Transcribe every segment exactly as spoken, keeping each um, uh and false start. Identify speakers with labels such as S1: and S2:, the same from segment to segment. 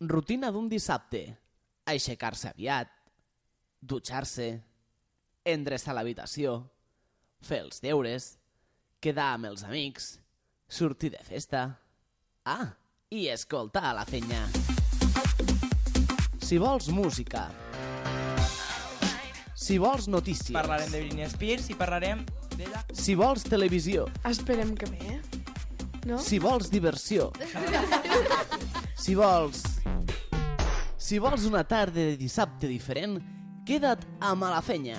S1: Rutina d'un dissabte. Aixecar-se aviat, dutxar-se, endreçar l'habitació, fer els deures, quedar amb els amics, sortir de festa... Ah, i escoltar la fenya. Si vols música, si vols notícies...
S2: Parlarem de Britney Spears i parlarem d'ella.
S1: Si vols televisió...
S3: Esperem que bé, no?
S1: Si vols diversió... Si vols... Si vols una tarda de dissabte diferent, queda't a Malafenya.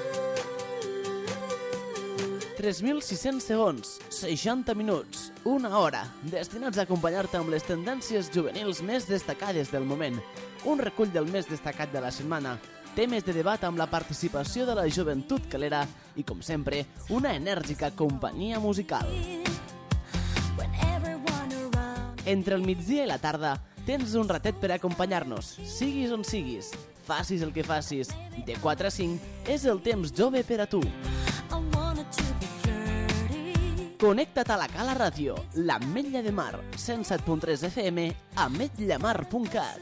S1: tres mil sis-cents segons, seixanta minuts, una hora, destinats a acompanyar-te amb les tendències juvenils més destacades del moment, un recull del més destacat de la setmana, temes de debat amb la participació de la joventut calera i, com sempre, una enèrgica companyia musical. Entre el migdia i la tarda, tens un ratet per acompanyar-nos, siguis on siguis, facis el que facis, de quatre a cinc és el temps jove per a tu. Connecta't a la Cala Ràdio, l'Ametlla de Mar, cent set punt tres F M, ametllamar punt cat.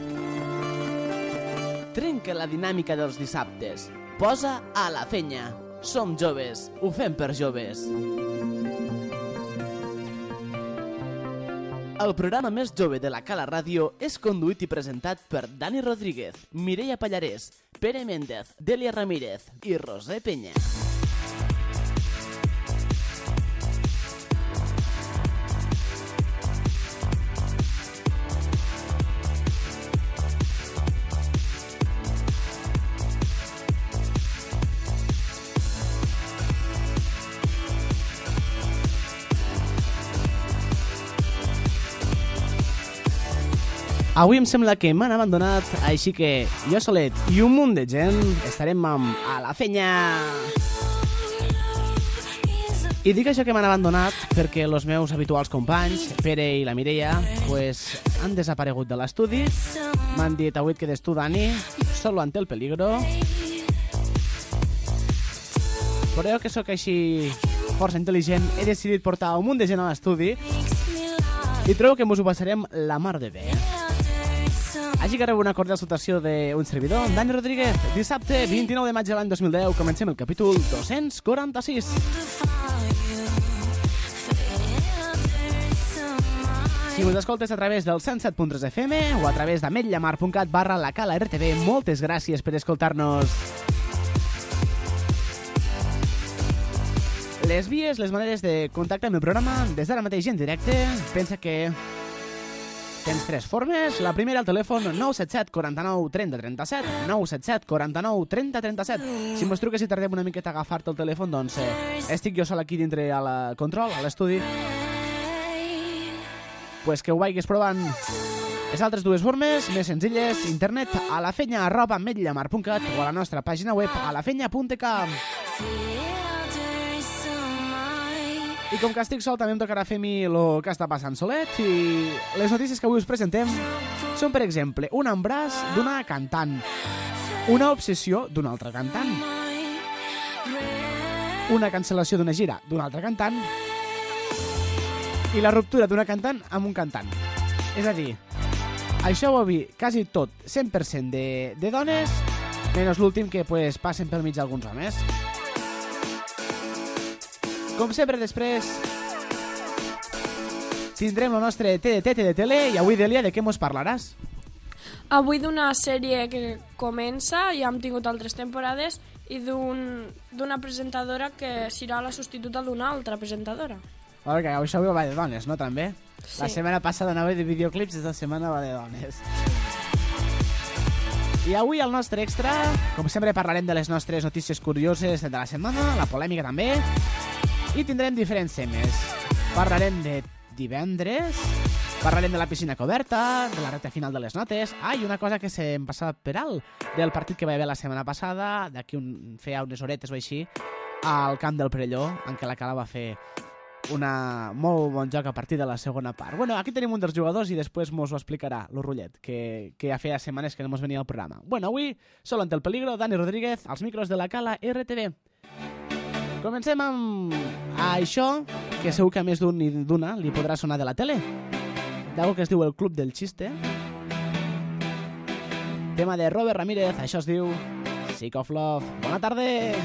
S1: Trenca la dinàmica dels dissabtes. Posa a la fenya. Som joves, ho fem per joves. El programa més jove de la Cala Ràdio és conduït i presentat per Dani Rodríguez, Mireia Pallarès, Pere Méndez, Delia Ramírez i Roser Peña. Avui em sembla que m'han abandonat, així que jo solet i un munt de gent estarem amb a la fenya. I dic això que m'han abandonat perquè els meus habituals companys, Pere i la Mireia, pues, han desaparegut de l'estudi. M'han dit avui que des tu, Dani, solo ante el peligro. Però jo que sóc així força intel·ligent, he decidit portar un munt de gent a l'estudi i trobo que mos ho passarem la mar de bé. Així que rebo una cordial salutació d'un servidor, Dani Rodríguez. Dissabte, vint-i-nou de maig de l'any dos mil deu, comencem el capítol dos-cents quaranta-sis. Si us escoltes a través del cent set punt tres F M o a través d'ametllamar punt cat barra la Cala R T V, moltes gràcies per escoltar-nos. Les vies, les maneres de contactar amb el programa, des d'ara mateix en directe, pensa que tens tres formes. La primera, al telèfon nou set set, quaranta-nou, trenta, trenta-set, nou set set, quaranta-nou, trenta, trenta-set. Si mos truques i tardem una miqueta a agafar-te el telèfon, doncs eh, estic jo sol aquí dintre a la control, a l'estudi. Pues que ho vagis provant. Les altres dues formes, més senzilles, internet a la fenya arroba ametllamar punt cat o a la nostra pàgina web a la fenya punt t c. I com que estic sol, també em tocarà fer a mi el que està passant solet. I les notícies que avui us presentem són, per exemple, un embràs d'una cantant, una obsessió d'una altra cantant, una cancel·lació d'una gira d'una altra cantant i la ruptura d'una cantant amb un cantant. És a dir, això ho vi quasi tot, cent per cent de, de dones, menys l'últim que pues, passen pel mig d'alguns homes. Com sempre, després tindrem el nostre T D T, T de tele, i avui, Delia, de què mos parlaràs?
S3: Avui d'una sèrie que comença, ja hem tingut altres temporades, i d'una un, presentadora que serà la substituta d'una altra presentadora.
S1: Ok, això va de dones, no, també?
S3: Sí.
S1: La setmana passada anava de videoclips, esta setmana va de dones. I avui al nostre extra, com sempre, parlarem de les nostres notícies curioses de la setmana, la polèmica també, i tindrem diferents temes. Parlarem de divendres, parlarem de la piscina coberta, de la recta final de les notes. Ah, i una cosa que se'm passava per alt, del partit que va haver la setmana passada, d'aquí un, feia unes horetes o així, al camp del Perelló, en què la Cala va fer una molt bon joc a partir de la segona part. Bueno, aquí tenim un dels jugadors i després mos ho explicarà l'Urrullet, que, que ja feia setmanes que no mos venia al programa. Bueno, avui, solo ante el peligro, Dani Rodríguez, als micros de la Cala R T V. Comencem amb això, que segur que a més d'un i d'una li podrà sonar de la tele. D'algo que es diu el Club del Xiste. tema de Robert Ramírez, això es diu Sick of Love. Bona tarda!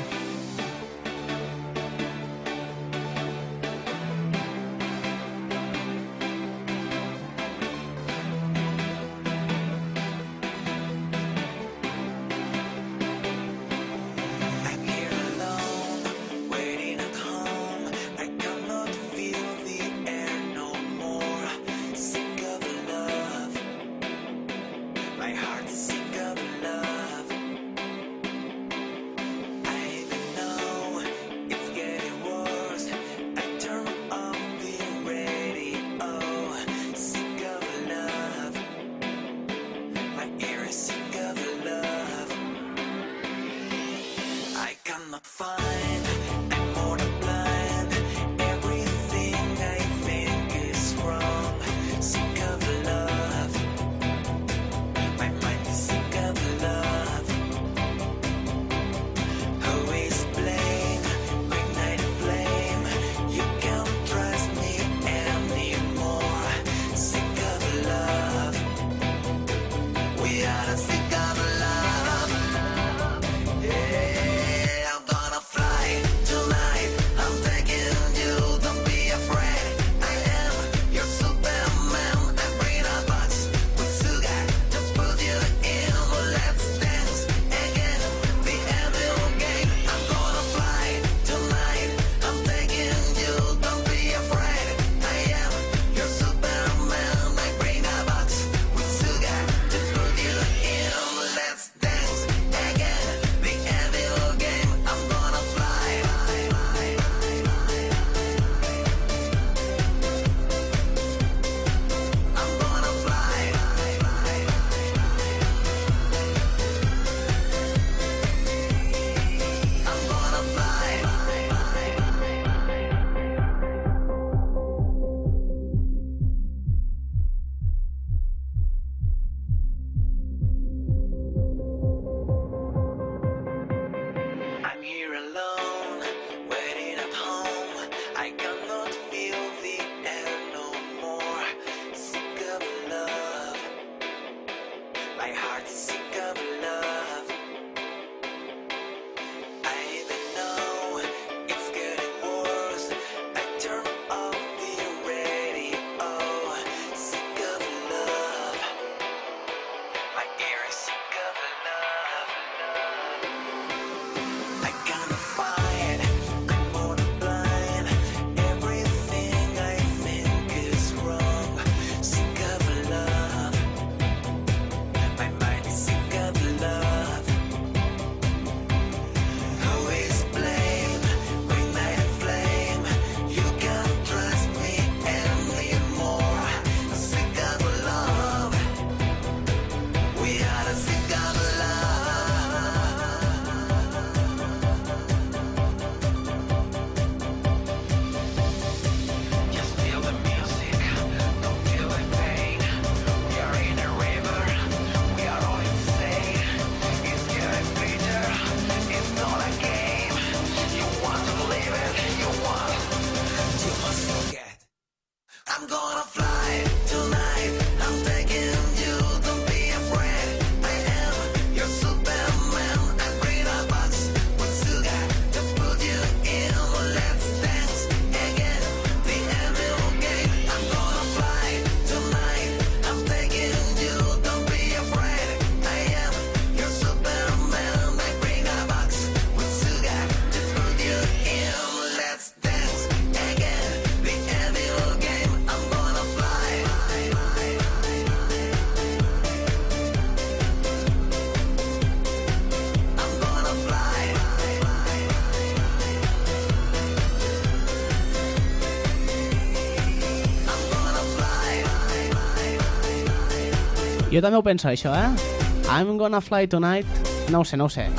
S1: Jo també ho penso, això, eh? I'm gonna fly tonight. No ho sé, no ho sé.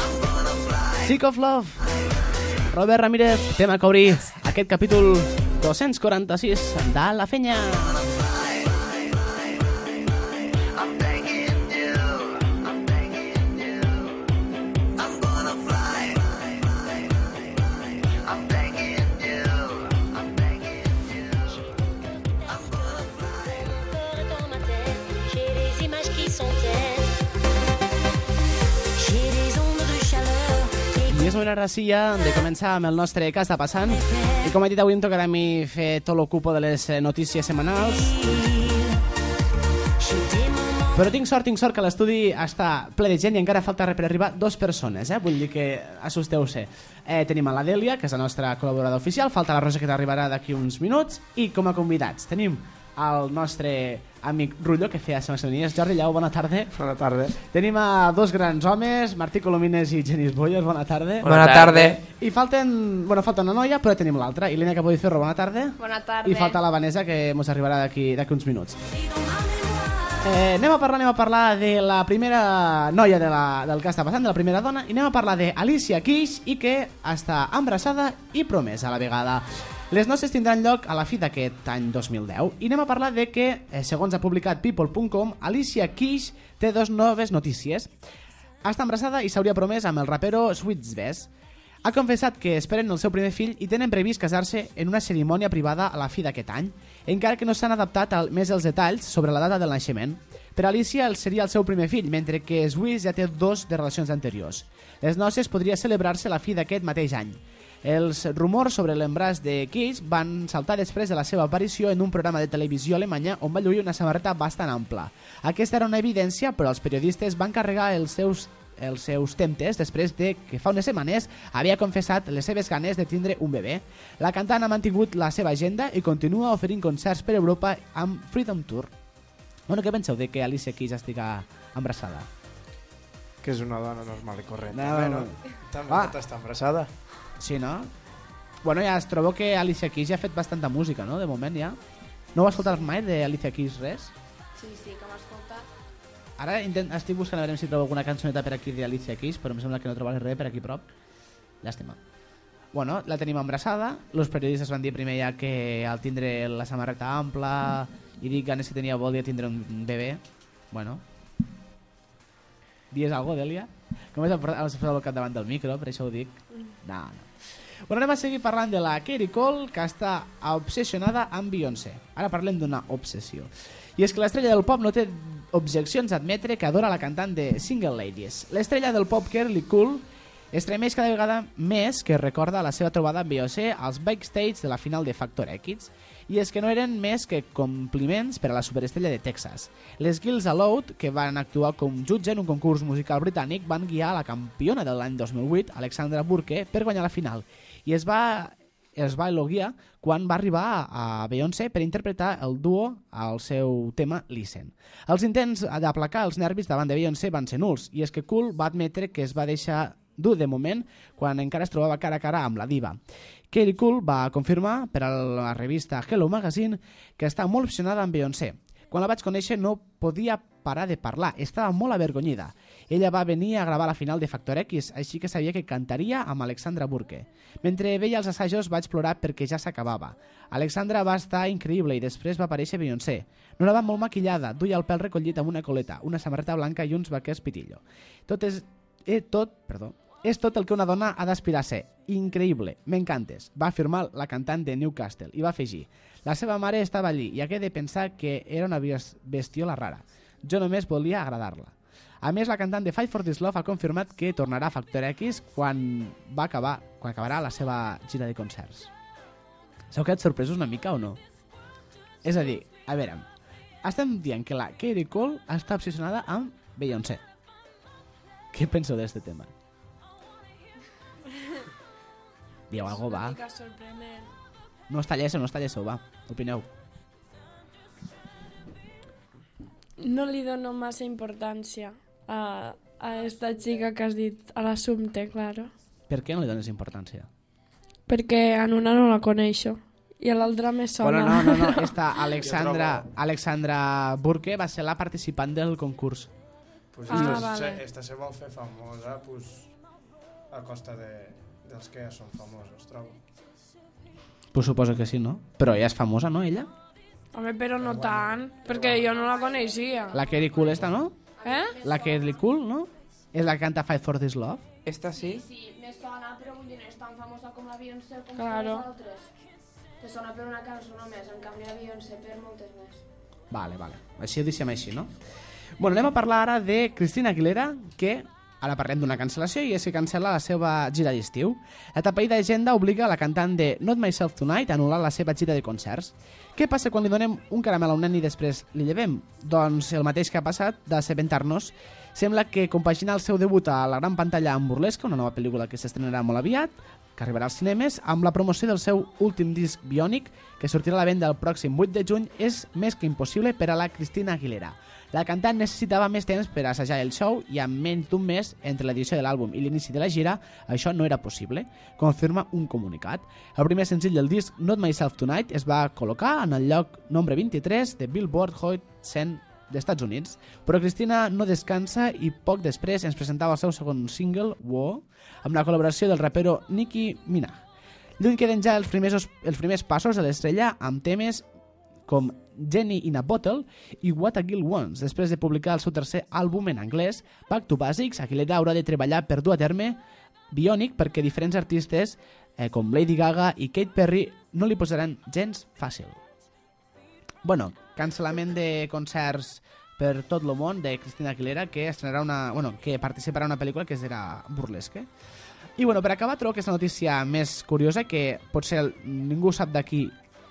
S1: Sick of Love. Robert Ramírez, tema que obrir aquest capítol dos-cents quaranta-sis de La Fenya. I és moment ara sí ja de començar amb el nostre Què està passant. I com he dit, avui em tocarà a mi fer tot l'ocupo de les notícies setmanals. Però tinc sort, tinc sort que l'estudi està ple de gent i encara falta per arribar dues persones, eh? Vull dir que assusteu-se. Eh, tenim a la Dèlia, que és la nostra col·laboradora oficial, falta la Rosa, que t'arribarà d'aquí uns minuts, i com a convidats tenim el nostre amic Rullo, que feia les sonies. Jordi Llau, bona tarda.
S4: Bona tarda.
S1: Tenim a dos grans homes, Martí Colomines i Genís Bollos, bona tarda.
S4: Bona tarda.
S1: I falten, bueno, falta una noia, però tenim l'altra. Ilenia Capodiferro, bona tarda.
S3: Bona tarda.
S1: I falta la Vanessa, que mos arribarà d'aquí d'aquí uns minuts. Eh, anem a parlar anem a parlar de la primera noia de la, del que està passant, de la primera dona, i anem a parlar d'Alicia Keys, i que està embarassada i promesa a la vegada. Les noces tindran lloc a la fi d'aquest any dos mil deu, i anem a parlar de que, eh, segons ha publicat people punt com, Alicia Keys té dos noves notícies. Està embarassada i s'hauria promès amb el rapero Sweets Best. Ha confessat que esperen el seu primer fill i tenen previst casar-se en una cerimònia privada a la fi d'aquest any, encara que no s'han adaptat al, més els detalls sobre la data del naixement. Per Alicia el seria el seu primer fill, mentre que Sweets ja té dos de relacions anteriors. Les noces podria celebrar-se a la fi d'aquest mateix any. Els rumors sobre l'embràs de Keys van saltar després de la seva aparició en un programa de televisió alemanya on va lluir una samarreta bastant ampla. Aquesta era una evidència, però els periodistes van carregar els seus els seus temptes després de que fa unes setmanes havia confessat les seves ganes de tindre un bebè. La cantant ha mantingut la seva agenda i continua oferint concerts per Europa amb Freedom Tour. Bueno, què penseu de que Alicia Keys estiga embarassada?
S4: Que és una dona normal i corrent.
S1: No,
S4: També,
S1: no.
S4: no? També
S1: Ah.
S4: pot estar embarassada.
S1: Sí, no? Bueno, ja es trobo que Alicia Keys ja ha fet bastanta música, no? De moment ja. No ho has escoltat mai d'Alicia Keys res?
S3: Sí, sí, que m'ha escoltat.
S1: Ara intent, estic buscant a veure si trobo alguna cançoneta per aquí d'Alicia Keys, però em sembla que no trobaré res per aquí prop. Llàstima. Bueno, la tenim embarassada. Els periodistes van dir primer ja que al tindre la samarreta ampla i dir ganes que tenia volia tindre un bebè. Bueno. Dies algo, Dèlia? Com has posat el cap davant del micro, per això ho dic? No, no. Bueno, anem a seguir parlant de la Katy Cole, que està obsessionada amb Beyoncé. Ara parlem d'una obsessió. I és que l'estrella del pop no té objeccions a admetre que adora la cantant de Single Ladies. L'estrella del pop Kelly Cool estremeix cada vegada més que recorda la seva trobada amb Beyoncé als backstage de la final de Factor X. I és que no eren més que compliments per a la superestrella de Texas. Les Girls Aloud, que van actuar com jutge en un concurs musical britànic, van guiar la campiona de l'any dos mil vuit, Alexandra Burke, per guanyar la final. I es va, es va elogiar quan va arribar a Beyoncé per interpretar el duo al seu tema Listen. Els intents d'aplacar els nervis davant de Beyoncé van ser nuls, i és que Cool va admetre que es va deixar dur de moment quan encara es trobava cara a cara amb la diva. Katy Cool va confirmar per a la revista Hello Magazine que està molt obsessionada amb Beyoncé. Quan la vaig conèixer no podia parar de parlar, estava molt avergonyida. Ella va venir a gravar la final de Factor X, així que sabia que cantaria amb Alexandra Burke. Mentre veia els assajos vaig plorar perquè ja s'acabava. Alexandra va estar increïble i després va aparèixer Beyoncé. No anava molt maquillada, duia el pèl recollit amb una coleta, una samarreta blanca i uns vaquers pitillo. Tot és... Eh, tot, perdó, és tot el que una dona ha d'aspirar a ser. Increïble, m'encantes, va afirmar la cantant de Newcastle i va afegir: la seva mare estava allí i hagué de pensar que era una bestiola rara. Jo només volia agradar-la. A més, la cantant de Fight for This Love ha confirmat que tornarà a Factor X quan, va acabar, quan acabarà la seva gira de concerts. S'heu quedat sorpresos una mica o no? És a dir, a veure, estem dient que la Katy Cole està obsessionada amb Beyoncé. Què penseu d'aquest tema? Dieu algo, va. No està lleso, no està lleso, va. Opineu.
S3: No li dono massa importància a, a esta xica que has dit, a l'assumpte, claro.
S1: Per què no li dones importància?
S3: Perquè en una no la coneixo i a l'altra me sona.
S1: Bueno, no, no, no. Esta Alexandra, Alexandra Burke va ser la participant del concurs.
S4: Pues
S3: Ah,
S4: esta,
S3: vale.
S4: se, esta se vol fer famosa pues, a costa de, dels que ja són famosos, trobo.
S1: Pues suposo que sí, no? Però ella és famosa, no, ella?
S3: Home, però no tant, perquè jo no la coneixia.
S1: La Katy Cool esta, no?
S3: Eh?
S1: La Katy Cool, no? És la que canta Fight for This Love?
S2: Esta sí?
S5: Sí, me sona, però vull dir, no és tan famosa com la Beyoncé com
S3: Claro.
S5: les altres. Te sona per una cançó només, en canvi la Beyoncé per moltes més.
S1: Vale, vale. Així ho deixem així, no? Bueno, anem a parlar ara de Cristina Aguilera, que Ara parlem d'una cancel·lació i és que cancel·la la seva gira d'estiu. La tapaïda agenda obliga la cantant de Not Myself Tonight a anul·lar la seva gira de concerts. Què passa quan li donem un caramel a un nen i després li llevem? Doncs el mateix que ha passat d'assabentar-nos. Sembla que compagina el seu debut a la gran pantalla amb Burlesque, una nova pel·lícula que s'estrenarà molt aviat, que arribarà als cinemes, amb la promoció del seu últim disc Bionic, que sortirà a la venda el pròxim vuit de juny, és més que impossible per a la Cristina Aguilera. La cantant necessitava més temps per assajar el show i amb menys d'un mes entre l'edició de l'àlbum i l'inici de la gira, això no era possible, confirma un comunicat. El primer senzill del disc, Not Myself Tonight, es va col·locar en el lloc nombre vint-i-tres de Billboard Hot cent d'Estats Units, però Cristina no descansa i poc després ens presentava el seu segon single, Whoa, amb la col·laboració del rapero Nicki Minaj. Lluny queden ja els primers, els primers passos a l'estrella amb temes com Jenny in a Bottle i What a Girl Wants. Després de publicar el seu tercer àlbum en anglès, Back to Basics, Aguilera haurà de treballar per dur a terme Bionic perquè diferents artistes eh, com Lady Gaga i Katy Perry no li posaran gens fàcil. Bueno, cancel·lament de concerts per tot el món de Cristina Aguilera, que estrenarà una, bueno, que participarà en una pel·lícula que serà Burlesque. I bueno, per acabar trobo que és la notícia més curiosa, que potser ningú sap d'aquí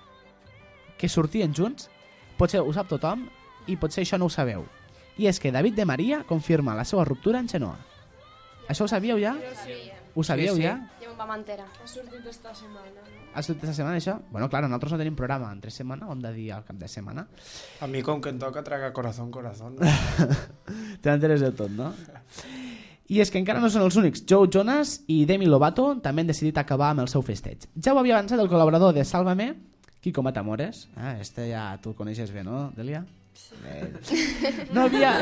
S1: que sortien junts, potser ho sap tothom i potser això no ho sabeu. I és que David de Maria confirma la seva ruptura amb Xenoa. Això ho sabíeu ja?
S5: Sí.
S1: Ho sabíeu
S2: Sí, sí.
S1: ja?
S5: Ja m'ho vam enterar.
S3: Ha sortit esta setmana, no?
S1: Ha sortit aquesta setmana això? Bueno, clar, nosaltres no tenim programa entre setmana, ho hem de dir al cap de setmana.
S4: A mi com que em toca traga corazón, corazón.
S1: Te n'enteres de tot, no? I és que encara no són els únics. Joe Jonas i Demi Lovato també han decidit acabar amb el seu festeig. Ja ho havia avançat el col·laborador de Sálvame, Kiko Matamoros. Ah, este ja tu el coneixes bé, no, Delia? Sí. No havia...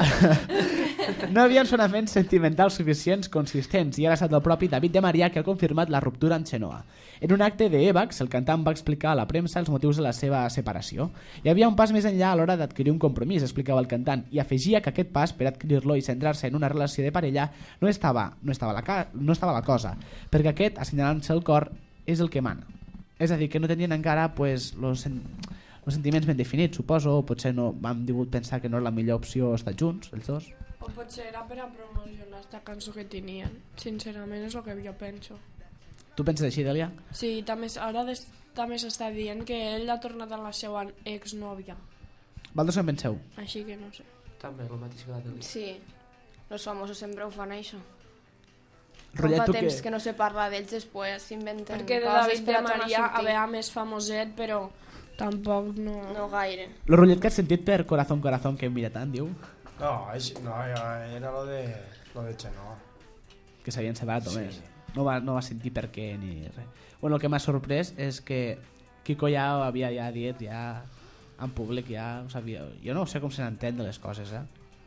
S1: no havia sonaments sentimentals suficients consistents i ara ha estat el propi David de Maria que ha confirmat la ruptura amb Xenoa. En un acte de Evax, el cantant va explicar a la premsa els motius de la seva separació. Hi havia un pas més enllà a l'hora d'adquirir un compromís, explicava el cantant, i afegia que aquest pas per adquirir-lo i centrar-se en una relació de parella no estava, no estava, la, ca... no estava la cosa, perquè aquest, assenyalant-se el cor, és el que mana. És a dir, que no tenien encara pues, los, sen... los sentiments ben definits, suposo, o potser no vam digut pensar que no és la millor opció estar junts, els dos.
S3: O potser era per a promocionar esta cançó que tenien. Sincerament és el que jo penso.
S1: Tu penses així, Delia?
S3: Sí, també, ara des, també s'està dient que ell ha tornat a la seva exnòvia.
S1: Vosaltres què en penseu?
S3: Així que no sé.
S2: També, el mateix que la Delia.
S5: Sí, els famosos sempre ho fan això.
S1: Rotllet,
S5: Fa
S1: tu
S5: temps
S1: que...
S5: que no se parla d'ells, després s'inventen
S3: Perquè de
S5: coses
S3: David
S5: per
S3: de
S5: a tornar a
S3: Maria a
S5: sortir.
S3: veure més famoset, però tampoc no...
S5: No gaire.
S1: El rotllet que has sentit per Corazón, Corazón, que em mira tant, diu
S4: No, així, no, era lo de, lo de Xenoa.
S1: que s'havien separat
S4: Sí.
S1: només. No va, no va sentir per què ni res. Bueno, el que m'ha sorprès és que Kiko ja ho havia ja dit, ja en públic ja ho sabia. Jo no sé com se n'entén de les coses, eh?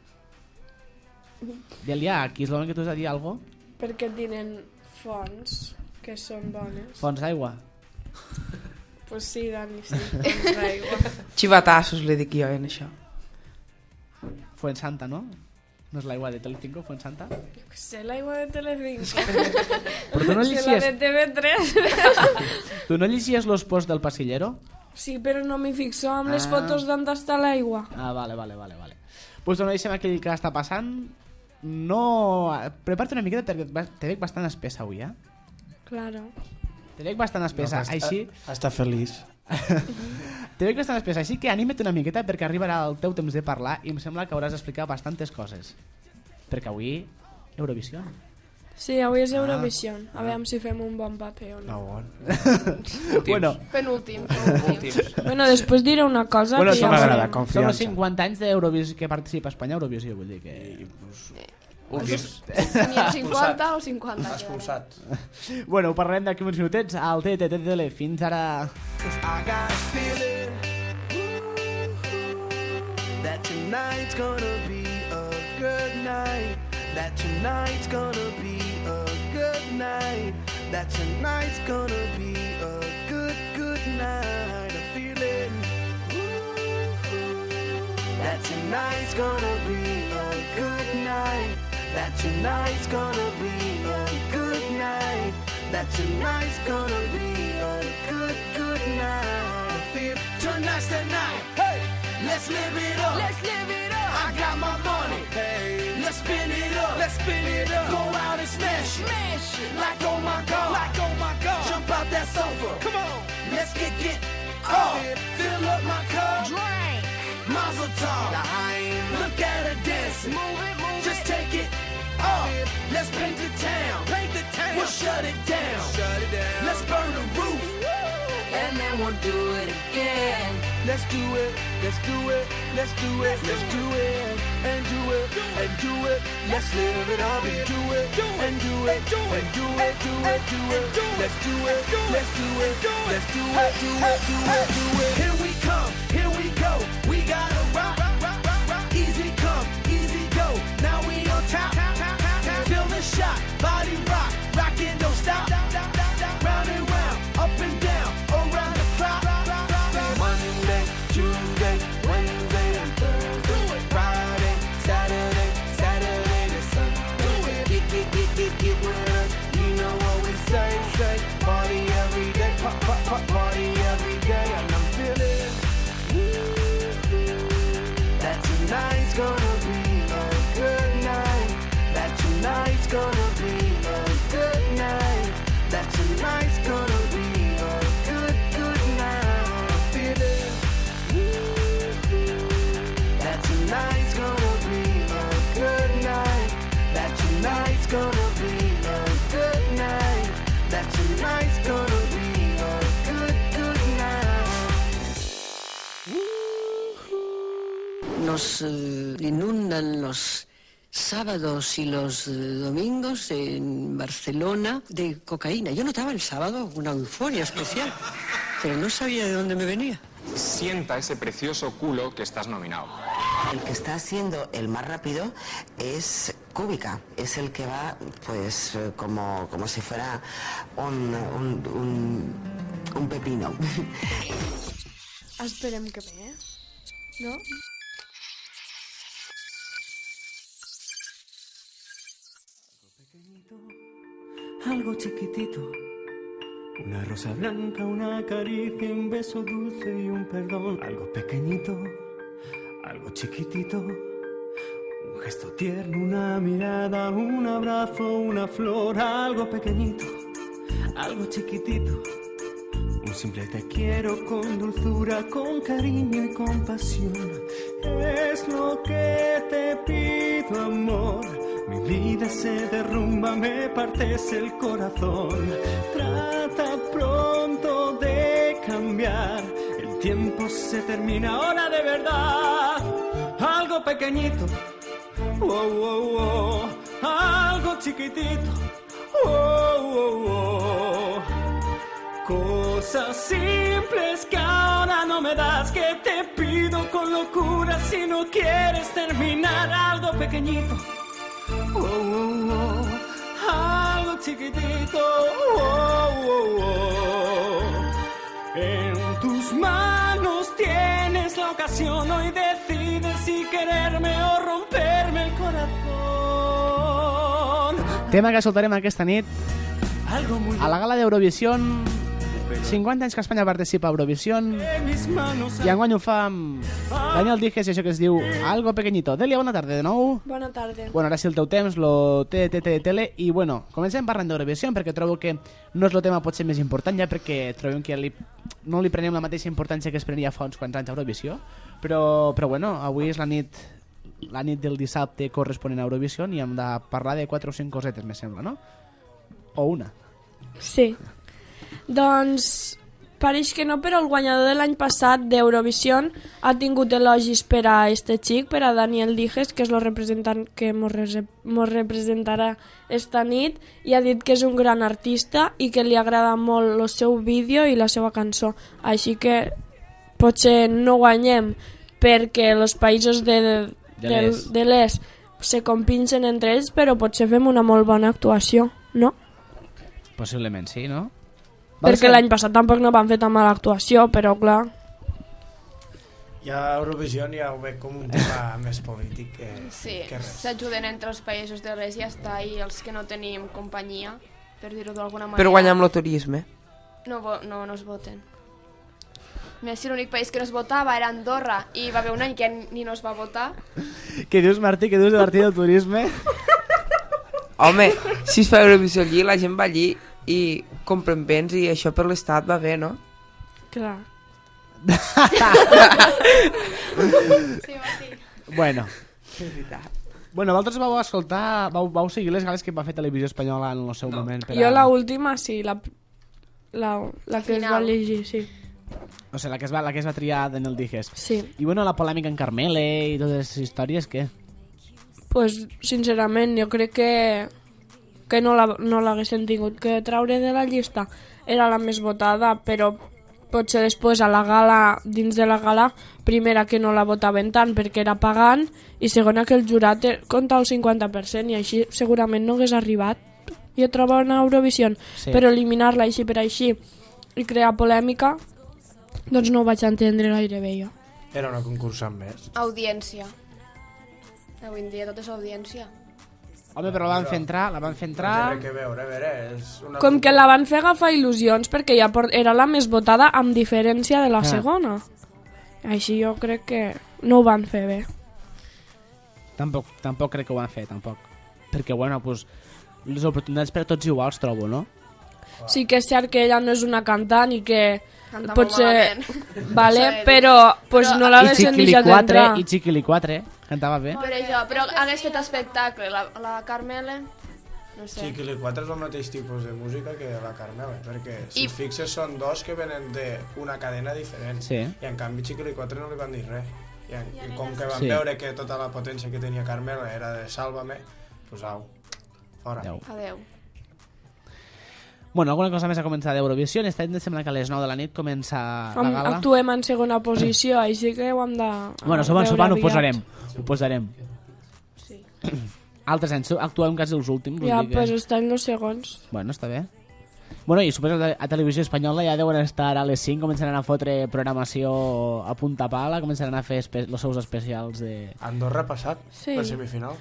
S1: Delia, aquí és l'home que tu has de dir alguna cosa?
S3: Perquè tenen fonts que són bones.
S1: Fons d'aigua?
S3: Pues sí, Dani, sí, fonts d'aigua.
S2: Xivatassos li dic jo en això.
S1: Fuensanta, no? No és l'aigua de Telecinco, Fuensanta?
S3: Jo què sé, l'aigua de Telecinco.
S1: Però tu no
S3: Si la de
S1: llegies,
S3: T V tres.
S1: tu no llegies los posts del pasillero?
S3: Sí, però no m'hi fixo amb les
S1: Ah.
S3: fotos d'on està l'aigua.
S1: Ah, vale, vale, vale, vale. Pues no deixem aquell que està passant. No... Prepara't una miqueta perquè et va- te veig bastant espessa avui, eh?
S3: Claro.
S1: Te veig bastant espessa,
S4: No,
S1: així...
S4: Està feliç.
S1: Te veig bastant espessa, així que anima't una miqueta perquè arribarà el teu temps de parlar i em sembla que hauràs d'explicar bastantes coses. Perquè avui, Eurovisió.
S3: Sí, avui és
S1: Ah.
S3: Eurovisió. A veure si fem un bon paper o no.
S4: No, bon.
S1: Bueno,
S5: Penúltim.
S2: Últims.
S3: Bueno, després diré una cosa
S1: bueno
S3: que ja
S1: són,
S4: m'agrada,
S3: veurem.
S4: confiança.
S1: són els cinquanta anys d'Eurovisió que participa a Espanya a Eurovisió, vull dir que...
S2: Últims.
S5: Ni el cinquanta o el cinquanta.
S4: Expulsat.
S1: Bueno, ho parlarem d'aquí uns minutets al T T T T L. Fins ara...
S6: I got a feeling that tonight's gonna be a good night. That tonight's gonna be a good night. That tonight's gonna be a good, good night. A feeling that tonight's gonna be a good night. That tonight's gonna be a good night. That tonight's gonna be a good, good night. I feel tonight's the night. Hey, let's live it up. Let's live it up. I got my money. Hey, let's spin it up. Let's spin it up. Go like oh my god, like oh my god. Jump out that sofa, come on, let's get get off. Fill up my cup, drink, Mazel tov. Look at her dancing, move it, move just it. Take it off. Let's paint the town, paint the town. We'll shut it down, shut it down. Let's burn the roof, and then we'll do it again. Let's do it, let's do it, let's do it, let's do it, and do it, and do it. Let's live it up and do it, and do it, and do it, do it, do it. Let's do it, let's do it, let's do it, do it, do it, do it. Here we come, here we go. We gotta rock, rock, rock, rock. Easy come, easy go. Now we on top, feel the shot, body rock, rockin', don't stop. Round and round, up and down, around the clock. Monday, Tuesday, Wednesday, and Thursday, Friday, Saturday, Saturday to Sunday. Get, get, get, get, get with us. You know what we say, say. Party every day, pop, pop, pop, party every day, and I'm feeling that tonight's gonna be a good night. That tonight's gonna be a good night. That tonight's gonna be a good, good night. I'm feeling that tonight's gonna be a good night. That tonight's gonna be a good night. That tonight's gonna be a good, good night.
S7: Nos eh, inundan los sábados y los eh, domingos en Barcelona de cocaína. Yo notaba el sábado una euforia especial, pero no sabía de dónde me venía.
S8: Sienta ese precioso culo que estás nominado.
S9: El que está siendo el más rápido es Cúbica, es el que va pues eh, como, como si fuera un, un, un, un pepino.
S3: Esperem que bé, no?
S10: Algo chiquitito, una rosa blanca, una caricia, un beso dulce y un perdón. Algo pequeñito, algo chiquitito, un gesto tierno, una mirada, un abrazo, una flor. Algo pequeñito, algo chiquitito, un simple te quiero con dulzura, con cariño y compasión. Es lo que te pido, amor. Mi vida se derrumba, me partes el corazón. Trata pronto de cambiar. El tiempo se termina ahora de verdad. Algo pequeñito, oh, oh, oh. Algo chiquitito, oh, oh, oh. Cosas simples que ahora no me das, que te pido con locura si no quieres terminar. Algo pequeñito, oh, oh, oh, algo chiquitito, oh, oh, oh. En tus manos tienes la ocasión, hoy decides si quererme o romperme el corazón.
S1: Tema que escoltarem aquesta nit a la gala d'Eurovision. cinquanta anys que Espanya participa a Eurovision i enguany ho fa amb Daniel Dijes i això que es diu Algo Pequeñito. Delia, bona tarda de nou.
S3: Bona tarda.
S1: Bueno, ara sí el teu temps, lo T T T de tele, i bueno, comencem parlant d'Eurovision perquè trobo que no és el tema potser més important ja, perquè trobem que li, no li prenem la mateixa importància que es prenia fa uns quants anys a Eurovisió, però, però bueno, avui és la nit la nit del dissabte corresponent a Eurovision i hem de parlar de quatre o cinc cosetes, me sembla, no? O una.
S3: Sí. Doncs pareix que no, però el guanyador de l'any passat d'Eurovision ha tingut elogis per a este xic, per a Daniel Dijes, que és el representant que mos, mos representarà esta nit, i ha dit que és un gran artista i que li agrada molt el seu vídeo i la seva cançó. Així que potser no guanyem perquè els països de, de, de l'est se compinsen entre ells, però potser fem una molt bona actuació, no?
S1: Possiblement sí, no?
S3: Perquè l'any passat tampoc no van fer tan mala actuació, però clar...
S4: Ja Eurovisió ja ho veig com un tema més polític que,
S5: sí,
S4: que res.
S5: S'ajuden entre els països de l'est i ja està, i els que no tenim companyia, per dir-ho d'alguna manera...
S2: Però guanyem el turisme.
S5: No, no, no es voten. Més si l'únic país que no es votava era Andorra i va haver un any que ni no es va votar.
S1: Què dius, Martí? Què dius de partir del turisme?
S2: Home, si es fa Eurovisió allí, la gent va allí i compren béns i això per l'Estat va bé, no?
S3: Clar.
S5: Sí, Martí.
S1: Bueno. Bueno, vosaltres vau escoltar, vau, vau seguir les gales que va fer Televisió Espanyola en el seu no. moment. Per a...
S3: Jo la última sí, la, la, la que es va llegir, sí.
S1: O sigui, la que es va, la que es va triar Daniel Dijes.
S3: Sí.
S1: I bueno, la polèmica en Carmele i totes les històries, què?
S3: Pues, sincerament, jo crec que, que no l'haguessin no tingut que treure de la llista. Era la més votada, però potser després a la gala, dins de la gala, primera que no la votaven tant perquè era pagant i segona que el jurat compta el cinquanta per cent i així segurament no hagués arribat. Jo trobo una Eurovisió, sí. Però eliminar-la així per així i crear polèmica, doncs no ho vaig entendre gaire bé jo.
S4: Era una concursant més.
S5: Audiència. Avui en dia tot és audiència.
S1: Home, però la van fer entrar, la van fer entrar...
S4: No té res que veure, a veure, és una...
S3: Com que la van fer agafar il·lusions perquè ja era la més votada amb diferència de la ah. segona. Així jo crec que no ho van fer bé.
S1: Tampoc, tampoc crec que ho van fer, tampoc. Perquè, bueno, pues, les oportunitats per a tots iguals trobo, no?
S3: Sí que és cert que ella no és una cantant i que
S5: canta
S3: potser... Vale, però pues, no l'haguessin deixat entrar.
S1: I Chiquili quatre, cantava bé.
S5: Per això, però hagués fet espectacle. La, la Carmele... No sé.
S4: Chiquili quatre és el mateix tipus de música que la Carmele, perquè si I... fixes són dos que venen d'una cadena diferent. Sí. I en canvi Chiquili quatre no li van dir res. I, en, i com que van sí. veure que tota la potència que tenia Carmele era de Sálvame, pues au, fora.
S5: Adeu. Adeu.
S1: Bueno, alguna cosa més a començar d'Eurovisió. Esta nit sembla que a les nou de la nit comença la gala.
S3: Actuem en segona posició, així que ho hem de...
S1: Bueno, sopant, sopant ho posarem. Ho posarem. Sí. Altres anys actuem quasi els últims.
S3: Ja, doncs pues està en els segons.
S1: Bueno, està bé. Bueno, i suposo que a Televisió Espanyola ja deuen estar a les cinc, començaran a fotre programació a punta pala, començaran a fer els seus especials de...
S4: Andorra ha passat, sí. Per semifinal.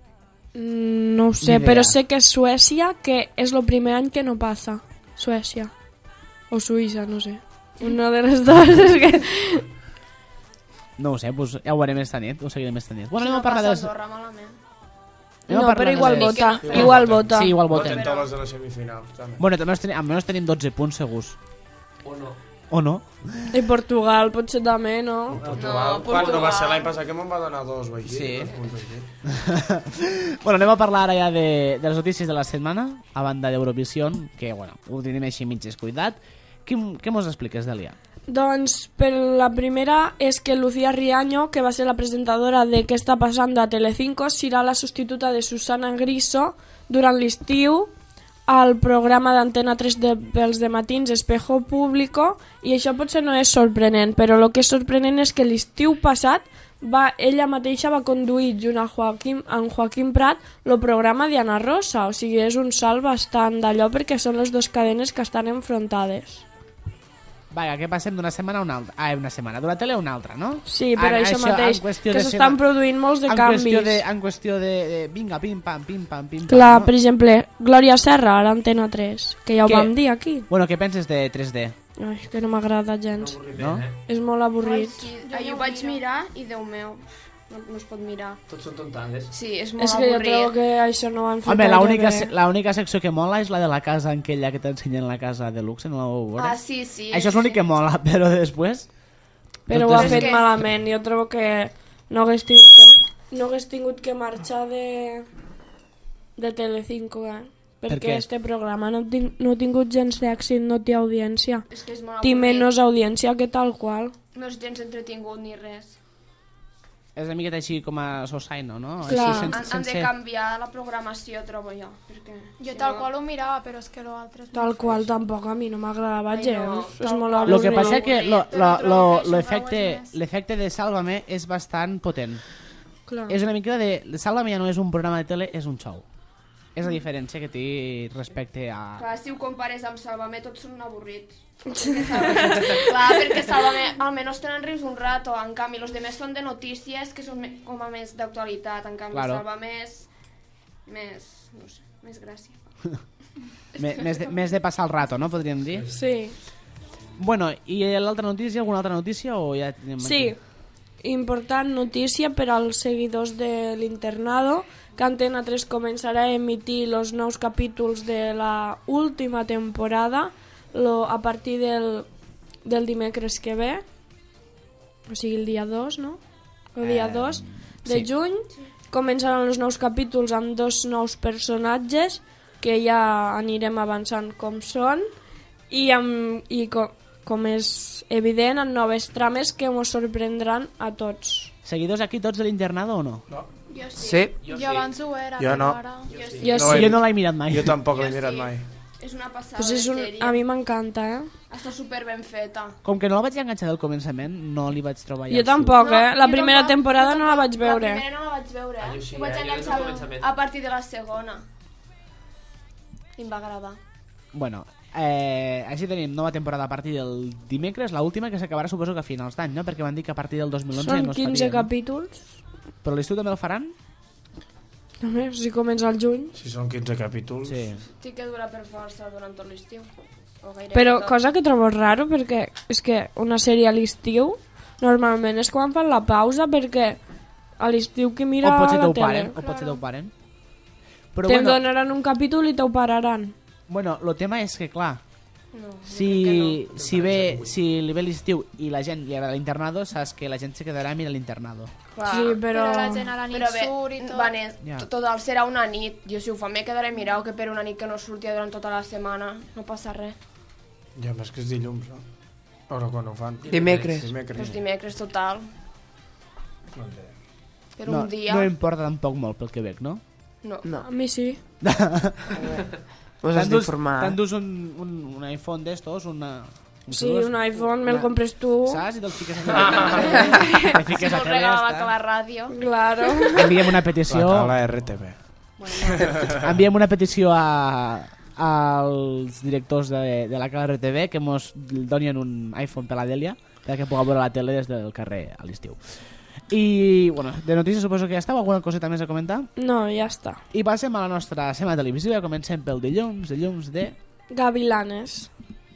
S3: No ho sé, però sé que és Suècia, que és el primer any que no passa. Suècia. O Suïssa, no sé. Una de les dues és que...
S1: No ho sé, pues ja ho veurem esta nit, ho seguirem esta nit. Bueno, anem a parlar de...
S5: Andorra, malament.
S3: No, però igual de... vota. Igual, igual vota.
S1: Sí, igual vota.
S4: Voten totes de la semifinal. També.
S1: Bueno, també tenim, almenys tenim dotze punts segurs.
S2: O no.
S1: O no?
S3: I Portugal potser també, no?
S4: Portugal, no, quan no va ser l'any passat que me'n va donar dos o així.
S1: Sí.
S4: Dos punts així.
S1: Bueno, anem a parlar ara ja de, de les notícies de la setmana, a banda d'Eurovisió, que, bueno, ho tenim així mig descuidat. Què, què mos expliques, Dèlia?
S3: Doncs per la primera és que Lucía Riaño, que va ser la presentadora de Què està passant a Telecinco, serà la substituta de Susana Griso durant l'estiu al programa d'Antena tres de, pels de matins Espejo Público, i això potser no és sorprenent, però el que és sorprenent és que l'estiu passat va, ella mateixa va conduir junt a Joaquim, amb Joaquim Prat el programa Diana Rosa, o sigui, és un salt bastant d'allò perquè són les dues cadenes que estan enfrontades.
S1: Vaja, que passem d'una setmana a una altra. Ah, una setmana, d'una tele a una altra, no?
S3: Sí, per a, això, això mateix, que s'estan produint molts de
S1: en
S3: canvis.
S1: Qüestió de, en qüestió de, de vinga, pim-pam, pim-pam, pim-pam.
S3: Clar,
S1: no?
S3: Per exemple, Glòria Serra, a l'Antena tres, que ja ho que... vam dir aquí.
S1: Bueno, què penses de tres D?
S3: Ai, que no m'agrada gens.
S1: No?
S3: És molt avorrit.
S5: Ai, sí, ahir ho vaig mirar i, Déu meu, no, no es pot mirar.
S2: Tots són tontades.
S5: Sí, és molt
S3: és que
S5: avorrit.
S3: Jo trobo que això no ho han fet.
S1: Home, l'única secció que mola és la de la casa aquella que t'ensenyen la casa de luxe, no la vau veure?
S5: Ah, sí, sí.
S1: Això és l'únic sí. que mola, però després...
S3: Però ho ha fet que... malament. Jo trobo que no hagués tingut que, no hagués tingut que marxar de, de Telecinco, eh? Perquè per este programa no, tin, no ha tingut gens d'èxit, no té audiència.
S5: És que és molt
S3: té menys audiència que tal qual.
S5: No és gens entretingut ni res.
S1: És una miqueta així com a Sosaino, no?
S3: Clar.
S1: Així, sense,
S5: han,
S1: sense...
S5: han de canviar la programació, trobo jo. Perquè,
S11: jo si tal no... qual ho mirava, però és que l'altre...
S3: Tal qual tampoc a mi no m'agradava gens. No, és molt
S1: avorrit. Lo que passa és que l'efecte de Sálvame és bastant potent.
S3: Clar.
S1: És una mica de... Sálvame ja no és un programa de tele, és un show. És la diferència que té respecte a...
S5: Clar, si ho compares amb Sálvame, tots són avorrits. Clar, perquè Sálvame almenys tenen rius un rato, en canvi els demés són de notícies que són com a més d'actualitat, en canvi claro. Sálvame és més, no sé, més gràcia.
S1: més, de, més de passar el rato, no? Podríem dir?
S3: Sí.
S1: Bueno, i l'altra notícia, alguna altra notícia o ja tenim
S3: sí.
S1: aquí?
S3: important notícia per als seguidors de l'Internado, que Antena tres començarà a emitir els nous capítols de la última temporada lo, a partir del, del dimecres que ve, o sigui el dia dos, no? El dia dos de
S1: sí.
S3: juny. Començaran els nous capítols amb dos nous personatges que ja anirem avançant com són i, amb, i com, com és evident, amb noves trames que ens sorprendran a tots.
S1: Seguidors aquí tots de l'Internado o no?
S4: No.
S5: Jo sí.
S2: Sí.
S11: Jo, jo abans ho era,
S4: jo no.
S11: Ara...
S5: Jo sí.
S3: Jo,
S1: no,
S3: sí.
S1: jo no l'he mirat mai.
S4: Jo tampoc l'he mirat mai.
S5: És una passada
S3: pues és un...
S5: de sèrie.
S3: A mi m'encanta, eh?
S5: Està super ben feta.
S1: Com que no la vaig enganxar del començament, no li vaig trobar ja
S3: Jo
S1: el
S3: tampoc,
S5: No,
S3: eh? La
S5: jo
S3: primera
S5: tampoc,
S3: temporada
S5: jo
S3: no la
S5: tampoc.
S3: vaig veure.
S5: La primera no la vaig veure, eh?
S12: Ah, jo sí,
S5: Ho vaig
S12: eh? Jo des del
S5: enganxar
S12: començament.
S5: a partir de la segona. I em va agradar.
S1: Bueno, eh, així tenim nova temporada a partir del dimecres, la última que s'acabarà suposo que a finals d'any, no? Perquè van dir que a partir del dos mil onze
S3: Són
S1: no es
S3: quinze
S1: faria,
S3: capítols.
S1: no? Però l'estiu també el faran?
S3: A més, si comença el juny.
S4: Si són quinze capítols...
S1: Sí.
S5: Sí que dura per força durant tot l'estiu. O gairebé
S3: Però
S5: tot.
S3: cosa que trobo raro, perquè és que una sèrie a l'estiu normalment és quan fan la pausa, perquè a l'estiu que mira
S1: O potser
S3: la
S1: t'ho
S3: tele.
S1: paren, o potser t'ho paren. Però
S3: Te'n
S1: bueno,
S3: donaran un capítol i t'ho pararan.
S1: bueno, el tema és que, clar,
S5: No,
S1: si, si, ve, si li ve l'estiu i la gent li agrada l'Internado, saps que la gent se quedarà a mirar l'Internado.
S5: Clar.
S3: Sí, però...
S11: Però la gent a la nit
S5: Però bé,
S11: surt i tot.
S5: Vanés,
S1: Ja.
S5: tot, tot el serà una nit. Jo si ho fa me quedaré mirau que per una nit que no sortia durant tota la setmana no passa res.
S4: Ja, més que és dilluns, no? Però quan ho fan?
S2: Dimecres.
S4: Dimecres.
S5: Doncs dimecres total.
S4: No sé.
S5: Per
S1: no,
S5: un dia.
S1: no importa tampoc molt pel Quebec, no?
S5: No.
S2: No.
S3: A mi sí.
S2: Vos has
S1: T'endús
S2: d'informar.
S1: t'endús un, un, un iPhone d'estos, una... Un
S3: Sí, un iPhone, me'l compres tu.
S1: Saps? I te'l fiques a la Te fiques
S5: Si
S1: a
S5: no
S1: tele,
S5: regalava
S1: ja
S5: que la ràdio.
S3: Claro.
S1: Enviem una petició...
S4: La taula R T V.
S1: Enviem una petició a, als directors de, de la Cala R T V que mos donin un iPhone per la Dèlia perquè puga veure la tele des del carrer a l'estiu. I, bueno, de notícies suposo que ja està. Alguna coseta més a comentar?
S3: No, ja està.
S1: I passem a la nostra setmana televisiva. Comencem pel dilluns, dilluns de...
S3: Gavilanes.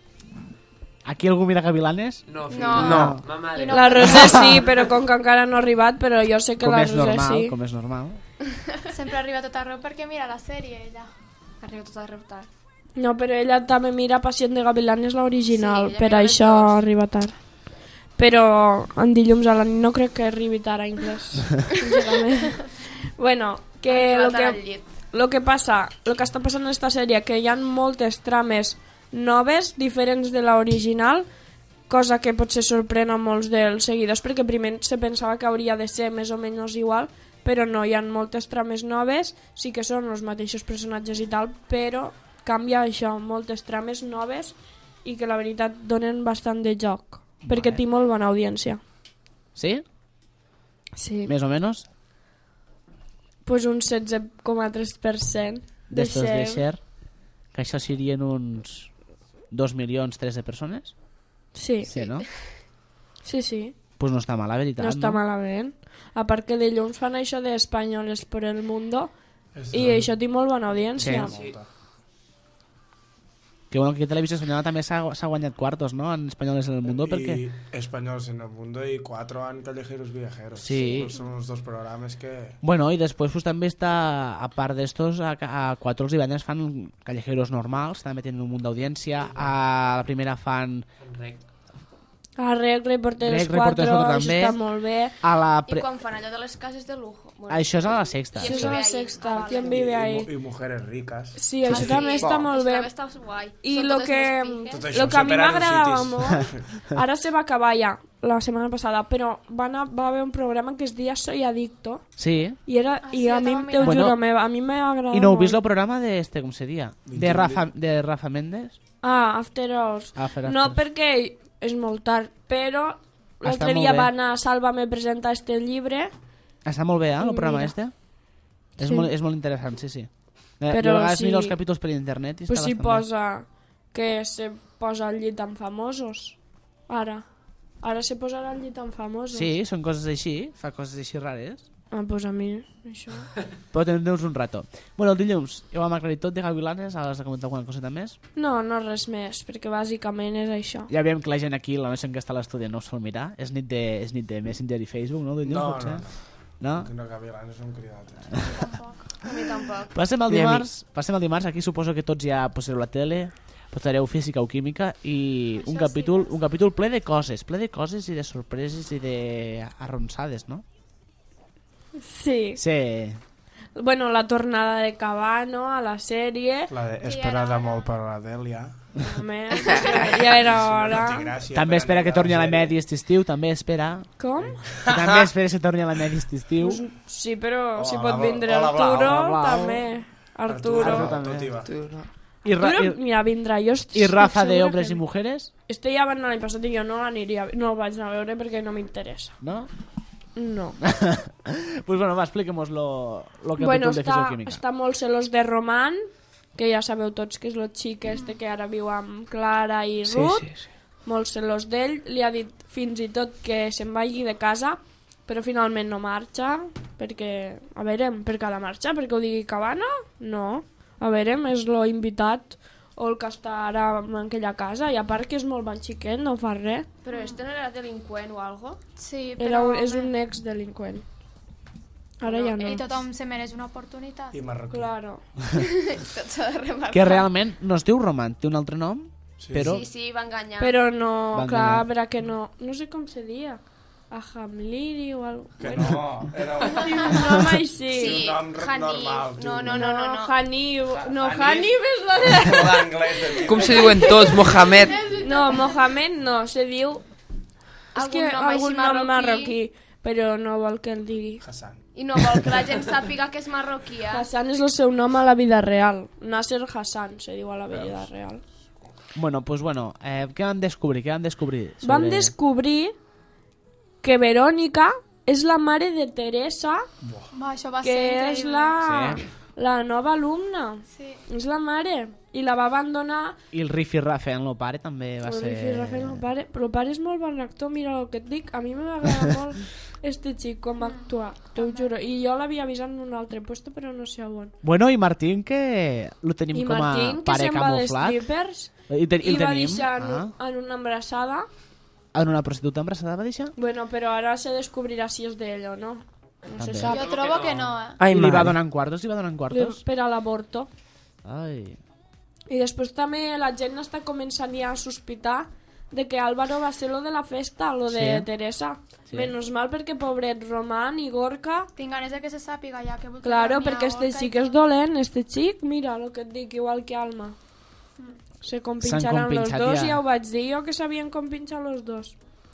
S1: Aquí algú mira Gavilanes?
S12: No, fill.
S5: No.
S1: No.
S12: Ma mare.
S3: La Roser sí, però com que encara no ha arribat, però jo sé que
S1: Com
S3: la
S1: és
S3: Roser
S1: normal,
S3: sí.
S1: com és normal.
S11: Sempre arriba a tot arreu perquè mira la sèrie, ella.
S5: Arriba tot arreu tard.
S3: No, però ella també mira Passió de Gavilanes, l'original,
S5: Sí, ella
S3: per
S5: mira les
S3: això
S5: dues.
S3: arriba tard. Però en dilluns a la nit no crec que arribi tard a anglès, sincerament. Bueno, que
S5: Arriba
S3: lo
S5: tard
S3: que,
S5: al llit.
S3: lo que passa, lo que està passant en esta sèrie, que hi ha moltes trames noves, diferents de l'original, cosa que potser sorprèn a molts dels seguidors, perquè primer se pensava que hauria de ser més o menys igual, però no, hi ha moltes trames noves, sí que són els mateixos personatges i tal, però canvia això, moltes trames noves i que la veritat donen bastant de joc, perquè té molt bona audiència.
S1: Sí?
S3: Sí.
S1: Més o menys?
S3: Pues un setze coma tres per cent de
S1: D'estos de
S3: share.
S1: share. Que això serien uns dos milions tres de persones?
S3: Sí.
S1: Sí, no?
S3: Sí, sí.
S1: Pues no està mal, la veritat,
S3: No està
S1: no?
S3: malament. A part que dilluns fan això de Españoles por el mundo
S4: Esto
S3: i
S4: és-
S3: això té molt bona audiència.
S1: Sí. Que bueno, que aquí Televisió Espanyola també s'ha s'ha guanyat quartos, no? En Españoles en el Mundo, perquè...
S4: Y Españoles en el Mundo y cuatro en Callejeros Viajeros.
S1: Sí.
S4: Son los dos programas que...
S1: Bueno, i després pues, també està, a part d'estos, a, a quatre els divendres fan callejeros normals, també tenen un munt d'audiència. A la primera fan...
S12: Rec.
S3: A Rec, Reporteros
S1: Rec, Reporteros
S3: quatre,
S1: quatre
S3: això
S1: també.
S3: està molt bé.
S1: A la
S5: I
S1: pre...
S5: quan fan allò de les cases de lujo? Bueno,
S1: Això és a la sexta.
S3: Això és a la sexta.
S5: Ah,
S3: ¿Quién
S5: vale.
S3: vive
S4: Y,
S3: ahí?
S4: mu- y Mujeres Ricas.
S3: Sí, això
S5: Ah,
S3: també
S5: sí?
S3: està molt bé.
S5: Això també està guai.
S3: I
S5: Són
S3: lo
S5: totes
S3: que,
S5: més piques.
S4: Tot això
S3: lo que a mi
S4: separen
S3: m'agradava
S4: citis.
S3: molt, ara se va acabar ja, la setmana passada, però va, anar, va haver un programa que es deia Soy Adicto,
S1: Sí.
S3: i, era,
S11: Ah,
S3: i
S11: sí,
S3: a mi,
S11: acabo
S3: te ho
S1: mirant.
S3: juro,
S1: Bueno,
S3: me- a mi m'ha agradat
S1: I no heu
S3: molt.
S1: vist el programa de este, com se dia? De Rafa, de Rafa Méndez?
S3: Ah, After Hours.
S1: After
S3: No,
S1: Hours.
S3: perquè és molt tard, però
S1: Està
S3: l'altre
S1: molt
S3: dia
S1: bé.
S3: va anar a Sálvame a presentar este llibre.
S1: Està molt bé, eh, el
S3: I
S1: programa
S3: mira.
S1: este? És,
S3: Sí.
S1: molt, és molt interessant, sí, sí. Eh,
S3: Però
S1: jo a vegades
S3: si-
S1: miro els capítols per internet i
S3: Pues
S1: està
S3: si
S1: bastant bé.
S3: posa que se posa al llit amb famosos. Ara. Ara se posarà al llit amb famosos.
S1: Sí, són coses així, fa coses així rares.
S3: Ah, doncs a mi, això...
S1: Però teniu un rato. Bueno, el dilluns ja ho hem aclarit tot de Gavilanes, has de comentar alguna coseta més?
S3: No, no res més, perquè bàsicament és això.
S1: Ja veiem que la gent aquí, la gent que està a l'estudi no ho sol mirar. És nit de, és nit de Messenger i Facebook, no? Dilluns,
S4: No,
S1: potser?
S4: no,
S1: No?
S4: no. No, Gavilanes és un cridat.
S5: A mi tampoc.
S1: Passem al dimarts, passem al dimarts, aquí suposo que tots ja posareu la tele, posareu física o química i un capítol, un capítol ple de coses, ple de coses i de sorpreses i de arronsades, no?
S3: Sí.
S1: Sí.
S3: Bueno, la tornada de Cabano a la sèrie.
S4: La de esperada molt per la Dèlia.
S3: Home, ja era hora.
S1: També espera que torni a la Medi aquest estiu, també espera.
S3: Com?
S1: També espera que torni a la Medi aquest estiu.
S3: Sí, però si
S1: Hola,
S3: pot vindre
S1: hola, Blau,
S3: Arturo,
S1: hola, Blau.
S3: també. Arturo.
S1: Arturo també.
S3: Arturo.
S1: I, Ra
S3: Arturo,
S1: i,
S3: mira, vindrà. Jo estic
S1: I Rafa de
S3: segura
S1: Hombres
S3: que-
S1: i Mujeres?
S3: Este ja va anar l'any passat i jo no l'aniria, no el vaig anar a veure perquè no m'interessa.
S1: No?
S3: No.
S1: Pues bueno, va, expliquemos lo, lo que
S3: Bueno,
S1: de
S3: està,
S1: Física o Química.
S3: està molt celos de Roman, que ja sabeu tots que és el xic este que ara viu amb Clara i
S1: Sí,
S3: Ruth.
S1: sí, sí.
S3: Molt celos d'ell. Li ha dit fins i tot que se'n vagi de casa, però finalment no marxa, perquè... A veure, per què ha de marxar? Perquè ho digui Cabana? No. A veure, és lo invitat o el que està ara en aquella casa, i a part que és molt bon xiquet, no fa res.
S5: Però este no era delinqüent o algo?
S11: Sí,
S3: Era
S11: però...
S3: un, és un ex-delinqüent. Ara ja no.
S11: I tothom se mereix una oportunitat.
S4: I marroquí.
S3: Claro.
S5: Tot s'ha de remarcar.
S1: Que realment no es diu Roman, té un altre nom,
S4: sí.
S1: però...
S5: Sí, sí, va enganyar.
S3: Però no,
S1: Va
S3: clar,
S1: enganyar.
S3: a veure que no... No sé com se dia. A Hamliri o algo.
S4: Que no, era un...
S3: Un nom així.
S5: Sí,
S4: un nom
S5: Hanif.
S4: normal, tio.
S5: No, no, no, no. no.
S3: Hanif. No,
S4: Hanif.
S3: Hanif és la de...
S4: L'anglès de
S2: Com se diuen tots? Mohamed.
S3: No, Mohamed no, se diu... És
S5: Algun
S3: que
S5: nom així
S3: algun nom
S5: marroquí.
S3: marroquí, però no vol que el digui.
S4: Hassan.
S5: I no vol que la gent sàpiga que és marroquí, eh?
S3: Hassan és el seu nom a la vida real. Nasser Hassan se diu a la vida real.
S1: Bueno, pues bueno, eh, què vam descobrir? Què vam descobrir? Sobre...
S3: Vam descobrir que Verònica és la mare de Teresa,
S11: Va, això va
S3: que
S11: ser
S3: és
S11: increïble.
S3: la,
S1: Sí.
S3: la nova alumna.
S11: Sí.
S3: És la mare. I la va abandonar.
S1: I el Rifi Rafael, el pare, també va
S3: El
S1: ser...
S3: Rifi Rafael, el pare, però el pare és molt bon actor, mira el que et dic. A mi m'agrada molt este xic com va actuar, t'ho juro. I jo l'havia avisat en un altre puesto, però no sé on.
S1: Bueno, i Martín, que lo tenim
S3: I
S1: com a
S3: Martín, que
S1: pare
S3: se'n va de
S1: camuflat.
S3: strippers
S1: I, te, i
S3: i
S1: el
S3: va
S1: tenim.
S3: deixar en,
S1: Ah.
S3: en una embarassada.
S1: En una prostituta embarassada va deixar?
S3: Bueno, però ara se descobrirà si és d'ell o no. No se
S1: També.
S3: sap.
S11: Jo trobo que no, eh?
S2: Ai,
S1: I li va
S2: mare.
S1: donant quartos? Li va donant quartos?
S3: Per a l'avorto.
S1: Ai...
S3: I després també la gent està començant ja a sospitar de que Álvaro va ser lo de la festa, lo de
S1: Sí.
S3: Teresa.
S1: Sí.
S3: Menos mal perquè pobret Román i Gorka...
S11: Tinc ganes de que se sàpiga ja que vull que
S3: Claro,
S11: torni a
S3: perquè este
S11: Gorka i
S3: xic és dolent, este xic, mira el que et dic, igual que Alma. Se compinxaran los
S1: compinxat
S3: dos,
S1: ja.
S3: ja ho vaig dir jo que sabien compinxar los dos.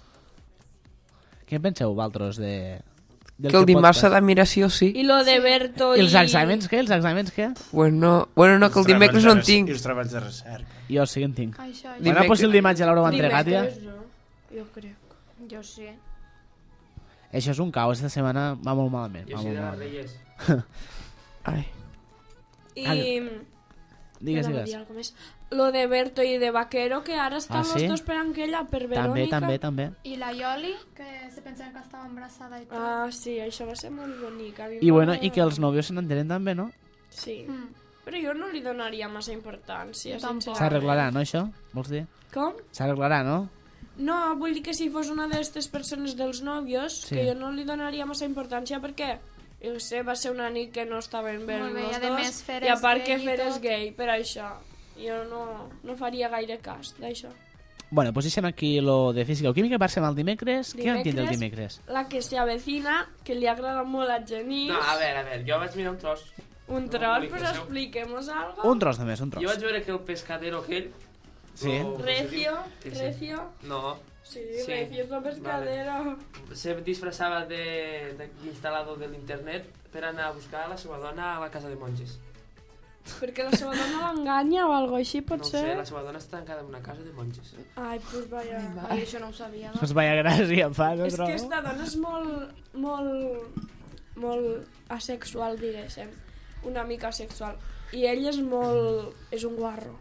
S1: Què en penseu, vosaltres, de... del
S2: Que el dimarts s'ha
S1: podcast?
S2: de mirar sí o sí.
S3: I lo de Berto
S1: I
S3: i...
S1: els exàmens què? Els exàmens què?
S2: Bueno, bueno no, que el dimecres no en tinc.
S4: I els treballs de recerca.
S1: Jo sí que en tinc.
S11: Això, això.
S1: Bueno,
S2: Dimecres-
S1: pues si el dimarts ja l'haureu entregat ja.
S3: Dimecres, no? Jo crec.
S5: Jo sí.
S1: Això és un caos, esta setmana va molt malament.
S12: Jo
S1: Va
S12: sí
S1: molt
S12: de les
S1: malament.
S12: Reyes.
S2: Ai.
S3: I...
S1: Digues,
S3: Anava a
S1: digues.
S3: dir alguna més. Lo de Berto i de Vaquero, que ara estan
S1: Ah, sí?
S3: los dos per aquella, per
S1: També,
S3: Verònica.
S1: també, també.
S11: I la Ioli, que se pensaven que estava embarassada i tot.
S3: Ah, sí, això va ser molt bonic. A mi
S1: I bueno,
S3: m'agrada.
S1: i que els nòvios se n'entenen també, no?
S3: Sí.
S11: Mm.
S3: Però jo no li donaria massa importància,
S11: Tampoc.
S3: sincerament.
S1: S'arreglarà, no, això? Vols dir?
S3: Com?
S1: S'arreglarà, no?
S3: No, vull dir que si fos una d'aquestes persones dels nòvios,
S1: Sí.
S3: que jo no li donaria massa importància perquè, jo sé, va ser una nit que no estaven bé
S11: Molt bé,
S3: els
S11: i a
S3: dos,
S11: més Fer
S3: i a
S11: és
S3: part que
S11: gay i
S3: Fer és
S11: tot.
S3: gay, per això. Jo no, no faria gaire cas d'això.
S1: Bueno, pues deixem aquí lo de física o química, passem al dimecres. Què vam tindre el
S3: Dimecres,
S1: dimecres?
S3: La que se avecina, que li agrada molt a Genís.
S12: No, a veure, a veure, jo vaig mirar un tros.
S3: Un
S12: No
S3: tros,
S12: m'emboliqueu.
S3: pues expliquemos algo.
S1: Un tros només, un tros.
S12: Jo vaig veure que el pescadero aquell...
S1: Sí.
S12: lo-
S3: Recio,
S12: Sí, sí.
S3: Recio.
S12: No.
S3: Sí, Recio és el pescadero.
S12: Se disfressava de- de- d'instal·lador de l'internet per anar a buscar la seva dona a la casa de monges.
S3: Perquè la seva dona l'enganya o algo així, pot
S12: No ho
S3: ser?
S12: sé, la seva dona està tancada en una casa de monges.
S3: Ai, pues vaya.
S5: Ai, això no ho sabia. No?
S1: Pues vaya gràcia, fa, no
S3: És que
S1: trobo?
S3: esta dona és molt, molt, molt asexual, diguéssim. Una mica asexual. I ell és molt... és un guarro.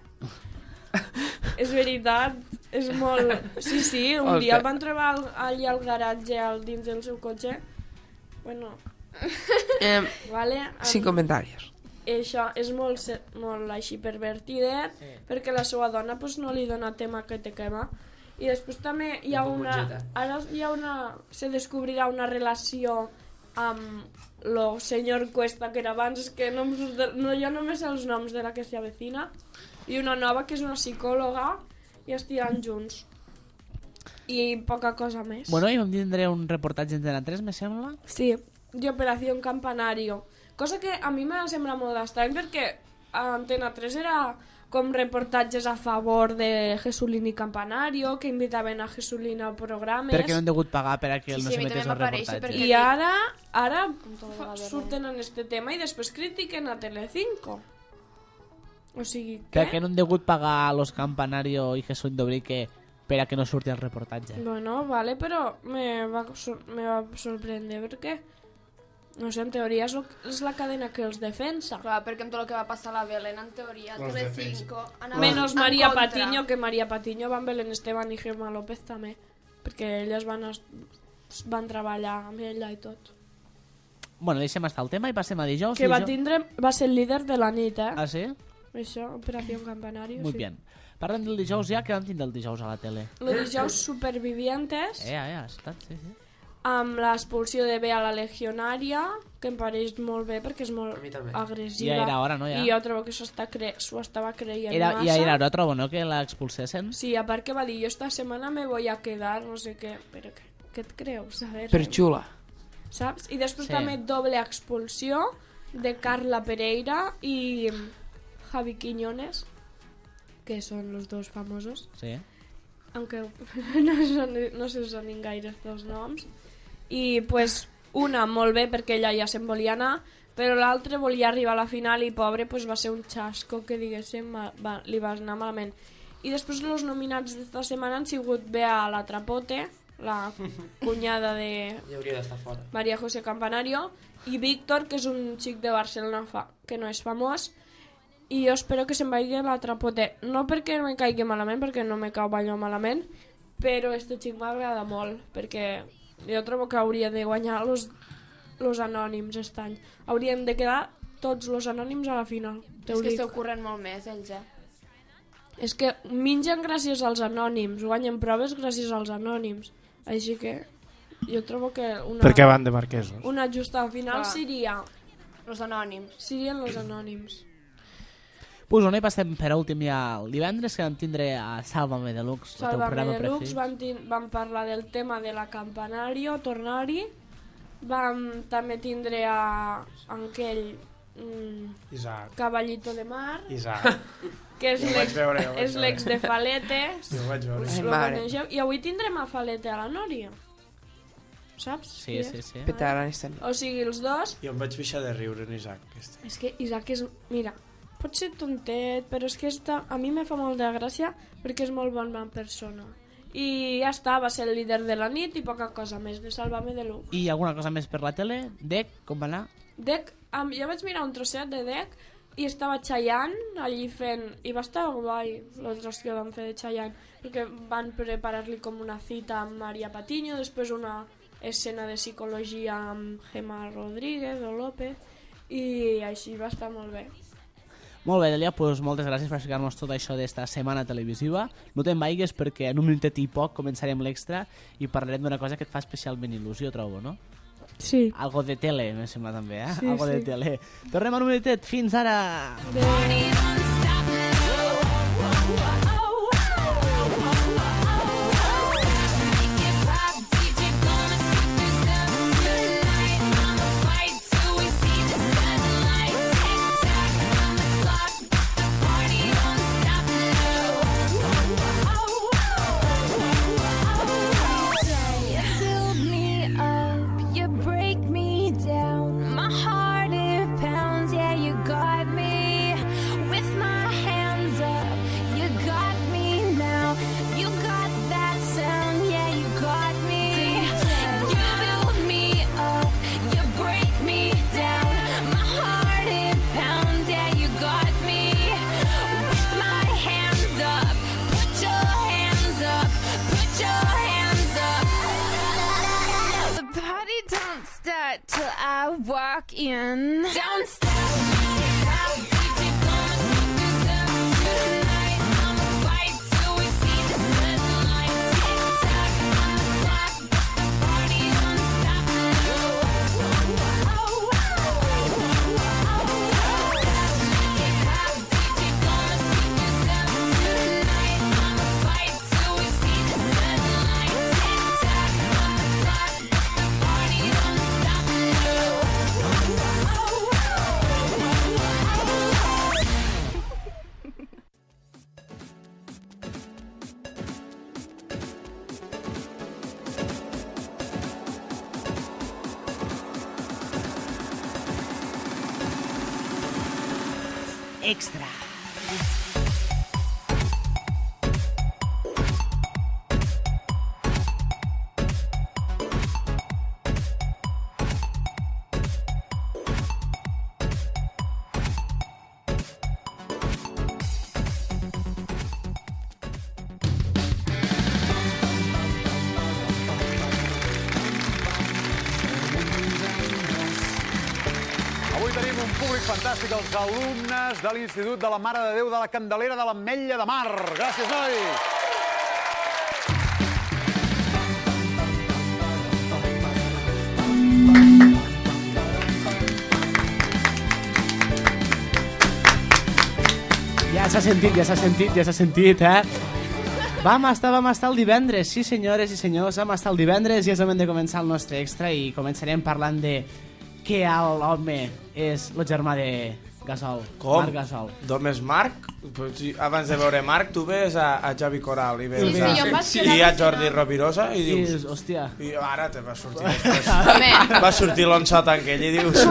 S3: És veritat, és molt... Sí, sí, un
S2: El
S3: dia
S2: que-
S3: el van trobar al- allà al garatge, al dins del seu cotxe. Bueno,
S2: Eh,
S3: vale?
S2: Sin comentaris.
S3: Això és molt, molt així pervertidet, sí. perquè la seva dona pues, no li dona tema que te quema. I després també hi ha una... Ara hi ha una... Se descobrirà una relació amb el senyor Cuesta, que era abans, és que no, no, jo només sé els noms de la que s'hi avecina, i una nova que és una psicòloga, i estiran junts. I poca cosa més.
S1: Bueno, i vam tindre un reportatge en Antena tres, me sembla?
S3: Sí, de Operació Campanario. Cosa que a mi m'ha semblat molt estrany, perquè a Antena tres era com reportatges a favor de Jesulín i Campanario, que invitaven a Jesulín a programes...
S1: Perquè no han degut pagar per a que
S5: sí,
S1: no
S5: sí,
S1: se metés el reportatge.
S3: I ara, ara surten en este tema i després critiquen a Telecinco. O sigui, què?
S1: Per què no han degut pagar a los Campanario i Jesulín d'Obrique per a que no surti el reportatge?
S3: Bueno, vale, però me va, me va sorprendre perquè... No sé, en teoria és, és la cadena que els defensa.
S5: Clar, perquè amb tot el que va passar a la Belén, en teoria, Telecinco...
S3: Menos María Patiño, que María Patiño va amb Belén Esteban i Gemma López també, perquè elles van, es, van treballar amb ella i tot.
S1: Bueno, deixem estar el tema i passem a dijous.
S3: Que va,
S1: dijous...
S3: tindre, va ser el líder de la nit, eh?
S1: Ah, sí?
S3: Això, Operació Campanario,
S1: Muy
S3: sí.
S1: bien. Parlem del dijous ja, que vam tindre el dijous a la tele.
S3: El dijous Supervivientes...
S1: Eh, eh, ha estat, sí, sí.
S3: Amb l'expulsió de Bea la Legionària, que em pareix molt bé perquè és molt agressiva.
S1: Ja era hora, no? Ja.
S3: I jo trobo que s'ho cre... estava creient
S1: era,
S3: massa.
S1: Ja era hora, trobo, no?, que l'expulsessin.
S3: Sí, a part que va dir, jo esta setmana me voy a quedar, no sé què, però què, què et creus? A veure,
S2: per xula.
S3: Saps? I després
S1: sí.
S3: també doble expulsió de Carla Pereira i Javi Quiñones, que són els dos famosos.
S1: Sí.
S3: Aunque no, son, no se sonin gaire els noms. I pues, una molt bé perquè ella ja se'n volia anar, però l'altra volia arribar a la final i pobre pues, va ser un xasco que diguéssim va, va, li va anar malament. I després els nominats d'esta setmana han sigut Bea la Trapote, la cunyada de María José Campanario, i Víctor, que és un xic de Barcelona fa, que no és famós, i jo espero que se'n vagi la Trapote. No perquè no me caigui malament, perquè no me cau allò malament, però este xic m'agrada molt, perquè jo trobo que hauria de guanyar los, los anònims aquest any. Hauríem de quedar tots los anònims a la final.
S5: És que s'ho corren molt més, ells, eh?
S3: És que mengen gràcies als anònims, guanyen proves gràcies als anònims. Així que jo trobo que una...
S4: Per què van de marquesos?
S3: Una justa final
S5: Clar.
S3: seria...
S5: Los anònims.
S3: Serien los anònims.
S1: Pues on hi passem per últim ja el divendres, que vam tindre a Sálvame Deluxe, el teu programa preferit.
S3: Sálvame Deluxe, vam, vam parlar del tema de la Campanario, tornar-hi. Vam també tindre a aquell mm,
S4: Isaac.
S3: Caballito de Mar,
S4: Isaac.
S3: que és l'ex és l'ex de Falete.
S4: Jo vaig veure.
S3: Us lo coneixeu. I avui tindrem a Falete a la Nòria. Saps?
S1: Sí, sí, sí.
S2: Petaran estan.
S3: O sigui, els dos...
S4: Jo em vaig deixar de riure en Isaac. Este.
S3: És que Isaac és... Mira, pot ser tontet, però és que està... a mi me fa molt de gràcia perquè és molt bona persona. I ja està, va ser el líder de la nit i poca cosa més de Sálvame Deluxe.
S1: I alguna cosa més per la tele? Dec, com va anar?
S3: Dec, um, jo vaig mirar un trosset de Dec i estava Chayanne allí fent... I va estar guai el tros que van fer de Chayanne, perquè van preparar-li com una cita amb María Patiño, després una escena de psicologia amb Gemma Rodríguez o López, i així va estar molt bé.
S1: Molt bé, Delia, pues moltes gràcies per explicar-nos tot això d'esta setmana televisiva. No te'n vaigues perquè en un minutet i poc començarem l'extra i parlarem d'una cosa que et fa especialment il·lusió, trobo, no?
S3: Sí.
S1: Algo de tele, me sembla també, eh?
S3: Sí,
S1: Algo
S3: sí.
S1: de tele. Tornem en un minutet. Fins ara!
S3: Adéu.
S13: With clock in. Don't stop.
S1: Extra.
S14: Fantàstic, els alumnes de l'Institut de la Mare de Déu de la Candelera de l'Ametlla de Mar. Gràcies, nois!
S1: Ja s'ha sentit, ja s'ha sentit, ja s'ha sentit, eh? Vam estar, vam estar el divendres, sí senyores i senyors, vam estar el divendres i és el moment de començar el nostre extra i començarem parlant de que l'home és el germà de Gasol.
S4: Com?
S1: Marc Gasol.
S4: D'home és Marc? Pues, abans de veure Marc, tu ves a, a Javi Coral i ves
S5: sí, sí,
S4: a,
S5: sí,
S4: i a Jordi Rovirosa i dius...
S1: I, hòstia.
S4: I ara te va sortir després. Va sortir l'Onsot en aquell i dius...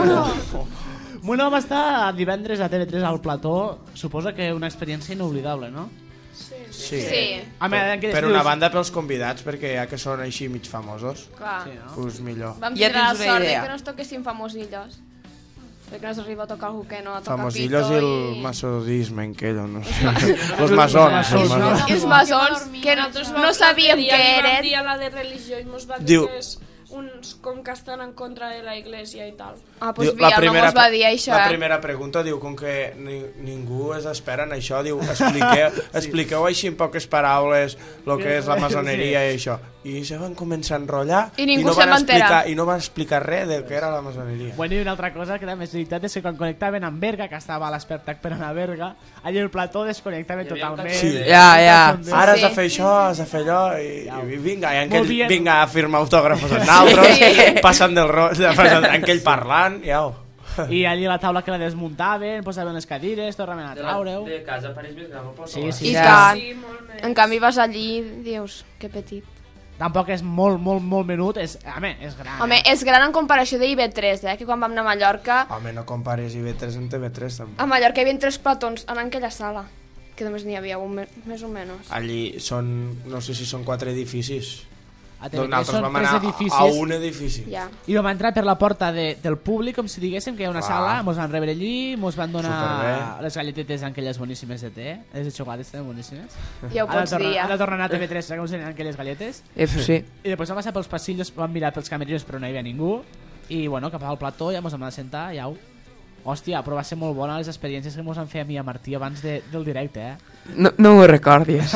S1: Bueno, vam estar divendres a T V tres al plató. Suposa que una experiència inoblidable, no?
S5: Sí.
S4: Sí.
S5: sí.
S1: A mi,
S4: per, per una banda pels convidats, perquè ja que són així mig famosos,
S5: clar.
S4: Sí, no? Pues millor.
S5: Vam ja tindre la sort de que no es toquessin famosillos. Perquè no s'arriba a tocar algú que no toca
S4: famosillos
S5: pito
S4: i el
S5: i...
S4: masodisme en aquello, no sé. Los masons.
S5: Els masons, que no sabíem què eren.
S3: Vam dir a la de religió i mos va dir
S4: Diu...
S3: que és uns com que estan en contra de la iglesia i tal.
S5: Ah, doncs pues Via no mos va dir això.
S4: La primera pregunta diu, com que ni, ningú es espera en això, diu, expliqueu, sí. expliqueu així en poques paraules el que és la maçoneria sí. i això. I se van començar a enrotllar
S5: i, i,
S4: no
S5: van
S4: explicar, i no van explicar res del que era la maçoneria.
S1: Bueno, i una altra cosa que també és veritat és que quan connectaven amb Berga, que estava a l'espectacle per anar a Berga, allà el plató desconnectaven totalment.
S4: Sí.
S2: Ja, ja.
S4: Ara has de fer això, has de fer allò, i, i vinga, i aquell, vinga a firmar autògrafos amb altres, sí. passant del ro... aquell parlant, ja ho.
S1: I allí la taula que la desmuntaven, posaven les cadires, tornaven a traure-ho.
S12: De casa pareix més gran, no?
S1: Sí, sí.
S5: I ja. sí, en canvi vas allí i dius, que petit.
S1: Tampoc és molt, molt, molt menut, és, home, és gran.
S5: Home, eh? és gran en comparació de I B tres, eh? Que quan vam anar a Mallorca...
S4: Home, no compares I B tres amb T V tres, tampoc.
S5: A Mallorca hi havia tres platons en aquella sala, que només n'hi havia un, més o menys.
S4: Allí són, no sé si són quatre edificis.
S1: A T V tres són tres edificis.
S4: A un edifici.
S5: Ja.
S1: I vam entrar per la porta de, del públic, com si diguéssim que hi ha una Clar. sala, mos van rebre allí, mos van donar Superbé. les galletetes aquelles boníssimes de té, les de xocolata estaven boníssimes.
S5: Ja ho pots dir, ja.
S1: Ara tornen a T V tres, com serien aquelles galletes.
S2: Eh, sí.
S1: I després vam passar pels passillos, vam mirar pels camerinos, però no hi havia ningú. I bueno, cap al plató ja mos vam anar a sentar, ja ho... Hòstia, però va ser molt bona les experiències que mos han fet a mi i a Martí abans de, del directe, eh?
S2: No, no ho recordis.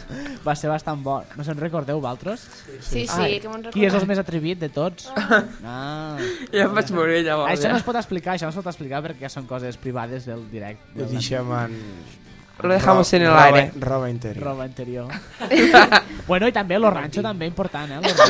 S1: Va ser bastant bo. No se'n recordeu, vosaltres?
S5: Sí, sí, sí Ai, que me'n recordem.
S1: Qui és el més atrevit de tots? Ah.
S2: Ja em vaig morir, llavors.
S1: Això no es pot explicar, això no es pot explicar perquè són coses privades del directe.
S4: Ho deixem en...
S2: Lo dejamos en el aire.
S4: Roba interior.
S1: Roba interior. Bueno, i també lo rancho, també important, eh?
S4: Sí.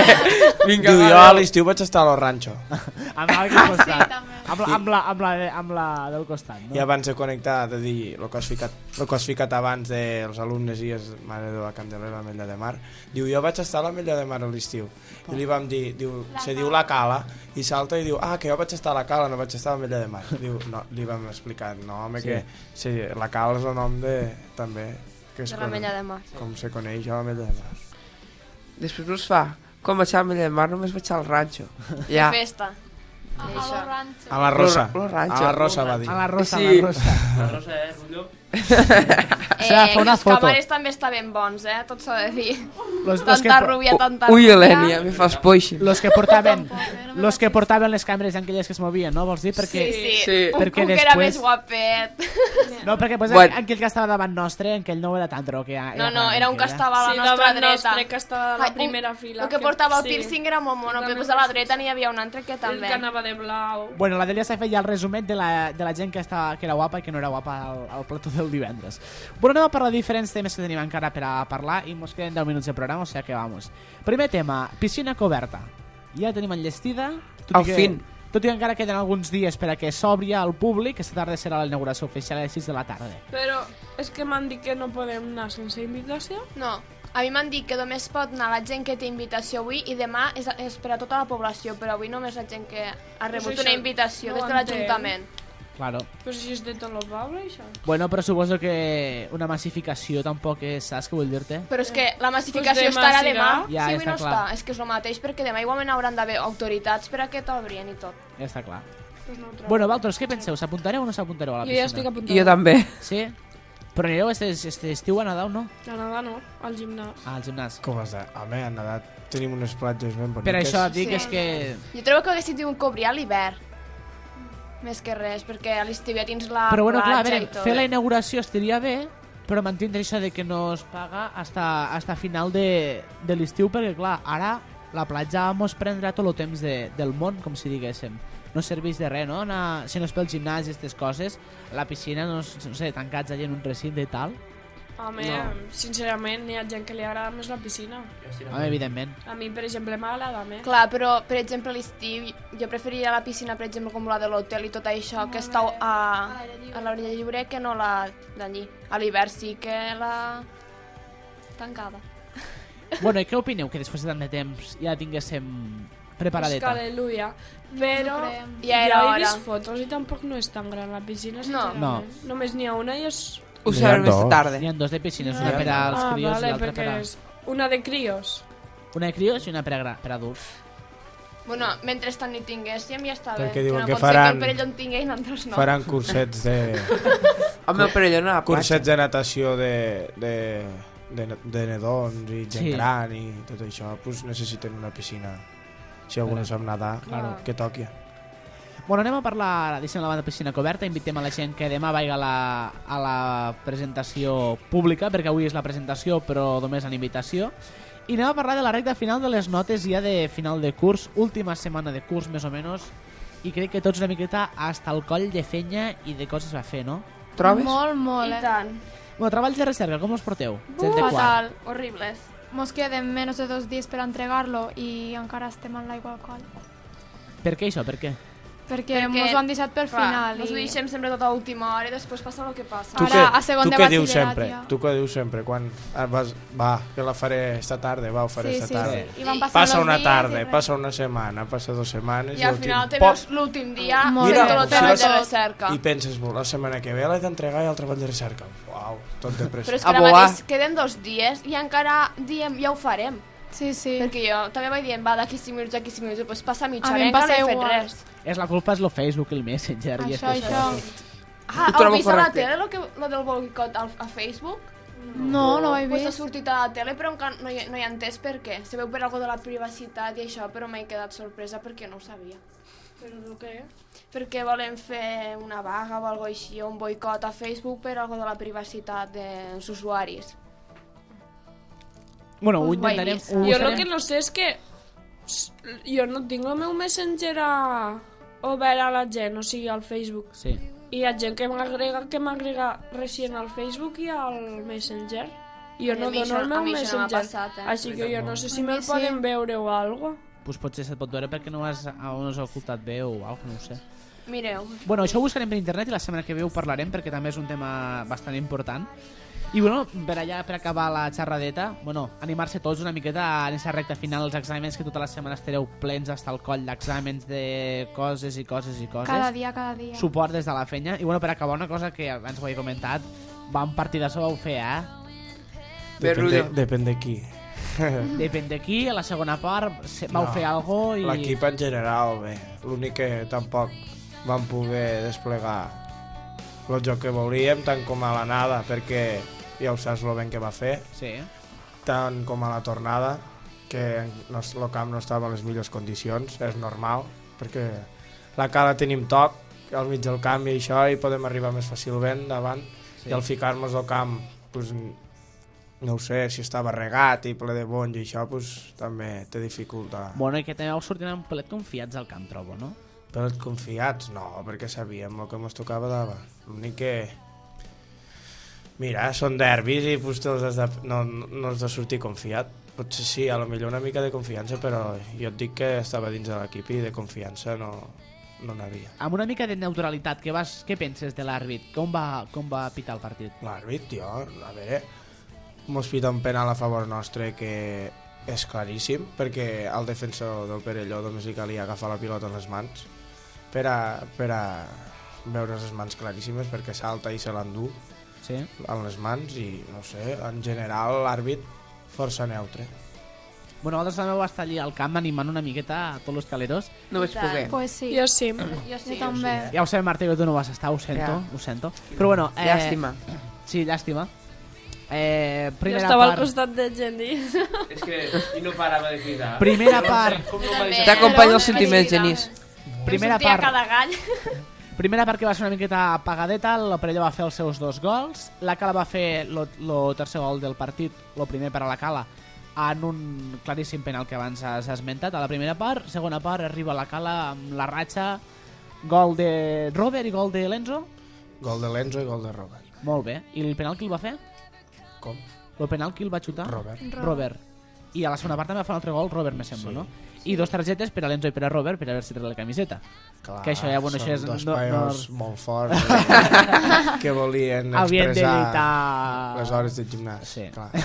S4: Vinga, diu, jo a l'estiu vaig estar a lo rancho.
S1: Amb l'altre costat. Amb la, amb, la, amb, la, amb la del costat, no?
S4: I abans de connectar, de dir el que has ficat, el que has ficat abans dels alumnes i és Mare de la Candelera, l'Ametlla de Mar, diu, jo vaig estar a l'Ametlla de Mar a l'estiu. I li vam dir, diu, se diu la Cala, i salta i diu, ah, que jo vaig estar a la Cala, no vaig estar a l'Ametlla de Mar. Diu, no, li vam explicar, no, home, sí. que sí, la Cala és el nom de, també, que és
S5: de l'Ametlla de Mar.
S4: Com se coneix a l'Ametlla de Mar.
S2: Després us fa, com vaig a l'Ametlla de Mar, només vaig al ranxo. Ja.
S5: De festa.
S11: A, a lo rancho.
S4: A la Rosa.
S2: Lo, lo rancho.
S4: A la Rosa va dir.
S1: A la Rosa,
S2: sí.
S1: a la Rosa.
S12: La Rosa és un lloc
S5: Eh,
S1: una
S5: els
S1: foto.
S5: camares també estaven bons, eh? Tot s'ha de dir.
S1: Los, los
S5: tanta
S1: que...
S5: rubia, tanta
S2: Ui,
S5: rubia.
S2: Helènia, me fas por així.
S1: Los que portaven, los que portaven les càmeres aquelles que es movien, no? Vols dir? Perquè,
S5: Sí, sí.
S2: Sí.
S1: perquè
S5: Un que
S1: després...
S5: era més guapet.
S1: No, perquè pues,
S2: Bueno.
S1: aquell que estava davant nostre, aquell no era tan dro que era...
S5: No, no, era un que estava a la
S3: Sí,
S5: nostra
S3: davant
S5: dreta.
S3: nostre, que estava a la
S5: Ai, un-
S3: primera fila.
S5: El que portava el
S3: sí.
S5: piercing era molt mono, però
S3: També
S5: pues a la dreta n'hi havia un altre que
S3: El
S5: també.
S3: que anava de blau.
S1: Bueno, la Delia s'ha fet ja el resumet de la, de la gent que, estava, que era guapa i que no era guapa al, al plató del divendres. Bueno, anem a parlar de diferents temes que tenim encara per a parlar i mos queden deu minuts de programa, o sigui que vamos. Primer tema, piscina coberta. Ja tenim enllestida. Tot
S2: Al
S1: i que,
S2: fin.
S1: Tot i que encara queden alguns dies per a que s'obri al públic, aquesta tarda serà la inauguració oficial a les sis de la tarda.
S3: Però és que m'han dit que no podem anar sense invitació.
S5: No, a mi m'han dit que només pot anar la gent que té invitació avui i demà és, és per a tota la població, però avui només la gent que ha rebut
S3: això
S5: una invitació
S3: no
S5: des
S3: ho
S5: de l'Ajuntament.
S1: Claro.
S3: Però si és de tot el poble, això.
S1: Bueno, però suposo que una massificació tampoc és, saps què vull dir-te?
S5: Però és que la massificació
S3: Pues demà
S5: estarà
S3: serà.
S5: demà,
S1: Ja,
S5: si avui
S1: està
S5: no
S1: clar.
S5: està. És que és el mateix, perquè demà igualment hauran d'haver autoritats per a que t'obrien i tot.
S1: Ja està clar.
S3: Pues no ho trobo.
S1: Bueno, vosaltres, què penseu? S'apuntareu o no s'apuntareu a la
S3: Jo
S1: piscina?
S3: ja estic apuntada.
S2: Jo també.
S1: Sí? Però anireu este, este estiu a Nadal, no?
S3: A nedar no, al gimnàs.
S1: Ah, al gimnàs.
S4: Com has de... Home, a Nadal tenim unes platges ben boniques.
S1: Per això dic
S5: Sí.
S1: és que...
S5: Jo trobo que haguessin tingut que obrir a l'hivern. Més que res, perquè a l'estiu ja tens la
S1: Però bueno, clar, a
S5: platja
S1: veure,
S5: i tot.
S1: fer la inauguració estaria bé, però mantindre això de que no es paga hasta, hasta final de, de l'estiu, perquè clar, ara la platja mos prendrà tot el temps de, del món, com si diguéssim. No serveix de res, no? Anar, si no és pel gimnàs i aquestes coses, la piscina, no, s- no sé, tancats allà en un recinte i tal.
S3: Home,
S1: No.
S3: sincerament, hi ha gent que li agrada més la piscina.
S1: Home, evidentment.
S3: A mi, per exemple, m'agrada més.
S5: Clar, però, per exemple, a l'estiu, jo preferiria la piscina, per exemple, com la de l'hotel i tot això, que està a, a l'orella lliure, que no la d'allí. A l'hivern sí que la tancada.
S1: Bueno, i què opineu que després de tant de temps ja tinguéssim preparadeta?
S3: És que aleluia. Però
S11: No creem.
S3: ja,
S5: Ja era
S3: he
S5: hora.
S3: vist fotos i tampoc no és tan gran la piscina, sincerament.
S1: No.
S3: Només n'hi ha una i és...
S2: Ho
S4: N'hi ha
S2: sabrem més
S4: dos.
S2: tarda.
S1: Hi ha dos de piscines,
S3: Ah,
S1: una per als
S3: ah,
S1: crios
S3: vale,
S1: i l'altra
S3: perquè
S1: per a...
S3: és una de crios.
S1: Una de crios i una per a, gra- per a adults.
S5: Bueno, mentrestant ni tinguéssim ja està bé.
S4: Perquè diuen
S5: no
S4: que
S5: pot ser
S4: faran-
S5: que el parell en tingui i nosaltres no.
S4: Faran cursets de...
S2: El meu parell no a la platja.
S4: cursets de natació de, de, de, de nedons i gent
S1: Sí.
S4: gran i tot això. Pues necessiten una piscina. Si algú no sap nedar,
S1: Claro.
S4: que toqui.
S1: Bueno, anem a parlar, deixem la banda piscina coberta, invitem a la gent que demà vaiga a la, a la presentació pública, perquè avui és la presentació, però només en invitació. I anem a parlar de la recta final de les notes ja de final de curs, última setmana de curs més o menys, i crec que tots una miqueta hasta el coll de fenya i de coses a fer, no?
S2: Trobes?
S11: Molt, molt,
S5: I
S11: eh?
S5: tant.
S1: Bueno, treballs de recerca, com us porteu? Gent de quart.
S5: Fatal, horribles.
S11: Mos queden menys de dos dies per entregar-lo i encara estem en l'aigua al coll.
S1: Per què això? Per què?
S11: Perquè,
S5: Perquè,
S11: mos ho han deixat pel
S5: clar,
S11: final.
S5: Mos ho deixem sempre tot a última hora i després passa el que passa.
S4: Tu
S11: Ara,
S4: què,
S11: a segon
S4: tu
S11: de
S4: què dius
S11: batxillerat
S4: sempre?
S11: ja.
S4: Tu què dius sempre? Quan ah, vas, va, que la faré esta tarda, va, ho faré
S11: Sí,
S4: esta
S11: sí,
S4: tarda.
S11: sí. I van passant
S4: Passa
S11: els
S4: una
S11: dies
S4: tarda,
S11: i res.
S4: passa una setmana, passa dues setmanes
S5: I al
S4: l'últim-
S5: final te
S4: Pop,
S5: veus l'últim dia
S11: Molt
S5: fent
S11: bé.
S5: tot el
S11: Sí,
S5: treball
S11: sí.
S5: de recerca.
S4: i penses, la setmana que ve l'he d'entregar i el treball de recerca. Uau, tot de pressa.
S5: Però és que
S2: A
S5: ara
S2: volar.
S5: mateix queden dos dies i encara diem ja ho farem.
S11: Sí, sí.
S5: Perquè jo també vaig dient, va, d'aquí cinc minuts, d'aquí cinc minuts, després passa mitja
S11: A mi
S5: hora i
S11: em
S5: encara
S11: passa
S5: no he fet
S11: igual.
S5: res.
S1: És la culpa és el Facebook, el Messenger i
S11: Això,
S1: aquestes
S11: això.
S1: coses.
S5: Ah,
S2: Ho
S5: heu
S2: trobo
S5: vist a la
S2: correcte.
S5: tele lo, que, lo del boicot al, a Facebook?
S11: No, no ho he
S5: Pues ha
S11: vist.
S5: sortit a la tele, però encara no hi, no hi he entès per què. Se veu per algo de la privacitat i això, però m'he quedat sorpresa perquè no ho sabia.
S3: Però el què?
S5: Perquè volen fer una vaga o algo així, o un boicot a Facebook per algo de la privacitat dels usuaris.
S1: Bueno, ho
S5: Pues ho he
S1: intentarem...
S5: vist.
S1: ho
S3: Jo el
S1: buscarem.
S3: que no sé és que s- jo no tinc el meu Messenger a... obert a la gent, o sigui, al Facebook.
S1: Sí.
S3: I hi ha gent que m'agrega que m'agrega recient al Facebook i al Messenger. I jo
S5: A
S3: no
S5: mi
S3: dono
S5: això-
S3: el
S5: a
S3: meu
S5: mi això no m'ha
S3: Messenger.
S5: passat, eh?
S3: Així que jo no sé si
S11: A mi
S3: me'l
S11: sí.
S3: poden veure o algo.
S1: Pues potser se't pot veure perquè no has, no has ocultat bé o alguna cosa, no ho sé.
S5: Mireu.
S1: Bueno, això ho buscarem per internet i la setmana que ve ho parlarem perquè també és un tema bastant important. I bueno, per allà, per acabar la xerradeta, bueno, animar-se tots una miqueta en aquesta recta final, els exàmens, que tota la setmana estareu plens hasta el coll d'exàmens de coses i coses i coses.
S11: Cada dia, cada dia.
S1: Suport des de la fenya. I bueno, per acabar una cosa que abans ho he comentat, vam partidazo vau fer, eh?
S4: Depèn de,
S2: Berrudo.
S4: depèn de qui.
S1: Depèn d'aquí, a la segona part se- vau
S4: No,
S1: fer algo i...
S4: L'equip en general, bé. L'únic que tampoc van poder desplegar el joc que volíem, tant com a l'anada, perquè ja ho saps lo ben que va fer,
S1: sí.
S4: tant com a la tornada, que el camp no estava en les millors condicions, és normal, perquè la cala tenim toc, al mig del camp i això, i podem arribar més fàcilment davant, sí. I al ficar-nos al camp, pues, no ho sé, si estava regat i ple de bonys i això, pues, també té dificultat.
S1: Bueno, i que també vau sortir un pelet confiats al camp, trobo, no?
S4: Pelet confiats? No, perquè sabíem el que ens tocava davant. L'únic que... Mira, són derbis i pues, has de... no, no has de sortir confiat. Potser sí, a lo millor una mica de confiança, però jo et dic que estava dins de l'equip i de confiança no no n'havia.
S1: Amb una mica de neutralitat, què, vas, què penses de l'àrbit? Com va, com va pitar el partit?
S4: L'àrbit, tio, a veure, mos pita un penal a favor nostre que és claríssim, perquè el defensor del Perelló només li calia agafar la pilota en les mans per a, per a veure les mans claríssimes, perquè salta i se l'endú
S1: sí.
S4: en les mans i, no sé, en general l'àrbit força neutre.
S1: Bueno, vosaltres també vau estar allí al camp animant una miqueta a tots els caleros.
S2: No vaig poder.
S11: Pues sí.
S3: Jo sí.
S11: Jo sí, també.
S1: Ja ho sé, Marta, que tu no vas estar, ho sento,
S2: Ja.
S1: ho sento. Però bueno... Eh,
S2: Llàstima.
S1: Sí, llàstima. Eh,
S3: Jo
S1: primera
S3: estava
S1: part...
S3: al costat de Genís.
S12: És que... I no parava de cridar.
S1: Primera
S12: No sé
S1: part.
S12: com no vaig-
S2: T'acompanyo els sentiments, Genís.
S1: Primera
S5: Em sentia
S1: part.
S5: cada gall.
S1: Primera part que va ser una miqueta apagadeta, la Perelló va fer els seus dos gols, la Cala va fer el tercer gol del partit, el primer per a la Cala, en un claríssim penal que abans has esmentat a la primera part. Segona part, arriba la Cala amb la ratxa, gol de Robert i gol de Lenzo.
S4: Gol de Lenzo i gol de Robert.
S1: Molt bé. I el penal qui el va fer?
S4: Com?
S1: El penal qui el va xutar?
S4: Robert.
S1: Robert. I a la segona part també va fer un altre gol, Robert, me sembla, sí. No? I dos targetes per a Lenzo i per a Robert per haver-se tret la camiseta.
S4: Clar,
S1: que això ja, bueno,
S4: són
S1: això és...
S4: dos
S1: no,
S4: paios
S1: no...
S4: molt forts que, que volien
S1: Havien
S4: expressar
S1: d'editar...
S4: les hores de gimnàs.
S1: Sí.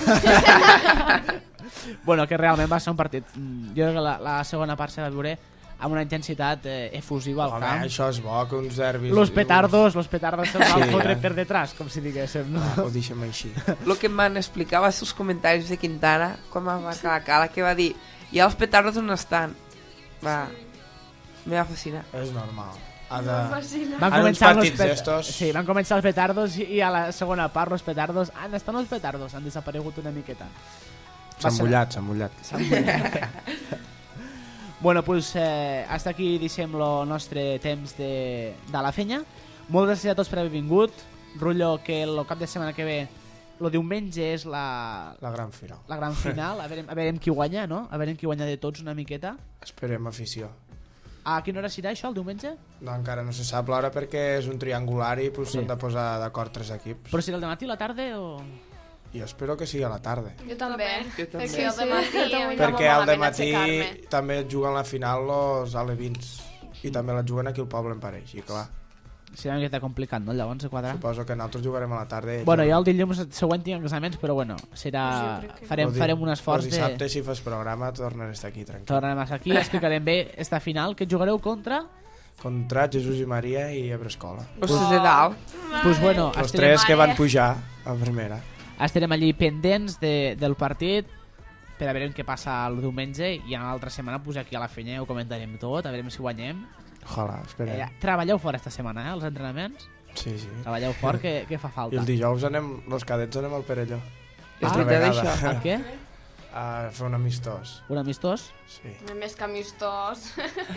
S4: Clar.
S1: Bueno, que realment va ser un partit... Jo crec que la, la segona part s'ha de veure amb una intensitat eh, efusiva al
S4: Home,
S1: camp.
S4: això és bo, que uns derbis...
S1: Los petardos, los petardos se'ls van
S4: Sí,
S1: fotre
S4: eh?
S1: per detrás, com si diguéssim. No?
S4: Ah, ho deixem així.
S2: El que em van explicar va ser els comentaris de Quintana quan va marcar la Cala, que va dir i els petardos on estan? Va, me va fascinar.
S4: És normal. Ha de...
S1: Van
S4: en uns
S1: començar els
S4: partits
S1: pet...
S4: d'estos...
S1: sí, van començar els petardos i, i a la segona part els petardos han estat els petardos, han desaparegut una miqueta.
S4: S'han mullat, s'han mullat.
S1: S'han mullat. Bueno, pues eh, hasta aquí deixem el nostre temps de, de la fenya. Moltes gràcies a tots per haver vingut. Rullo, que el cap de setmana que ve, el diumenge és la...
S4: La gran final.
S1: La gran final. A veure, a veure qui guanya, no? A veure qui guanya de tots una miqueta.
S4: Esperem afició.
S1: A quina hora serà això, el diumenge?
S4: No, encara no se sap l'hora perquè és un triangular i pues, s'han
S1: Sí.
S4: de posar d'acord tres equips.
S1: Però serà el dematí, la tarda o...?
S4: Jo espero que sigui a la tarda.
S5: Jo també.
S2: Jo també.
S5: Perquè el de matí...
S11: Sí, sí.
S4: Perquè al dematí també juguen la final els alevins i també la juguen aquí al poble en pareix, i clar.
S1: Serà una miqueta complicat, no? Llavors, de quadrar.
S4: Suposo que nosaltres jugarem a la tarda.
S1: Bueno, jo el dilluns següent tinc exàmens, però bueno, serà... farem, farem un esforç
S4: de...
S1: de...
S4: dissabte, si fas programa, tornaré a estar aquí, tranquil.
S1: Tornarem a estar aquí, explicarem bé esta final, que jugareu contra...
S4: Contra Jesús i Maria i Ebrescola.
S2: Ostres de dalt.
S1: Pues bueno,
S4: Els
S1: estarem,
S4: tres que van pujar a primera.
S1: estarem allí pendents de, del partit per a veure què passa el diumenge i a l'altra setmana pues, aquí a la fenya ho comentarem tot, a veure si guanyem.
S4: Ojalà, esperem.
S1: Eh, treballeu fort esta setmana, eh, els entrenaments?
S4: Sí, sí.
S1: Treballeu fort, que, que fa falta.
S4: I el dijous anem, els cadets anem al Perelló.
S1: Ah,
S4: Altra
S1: veritat,
S4: vegada.
S1: això? A què?
S4: A fer un amistós.
S1: Un amistós?
S4: Sí.
S5: Més que amistós.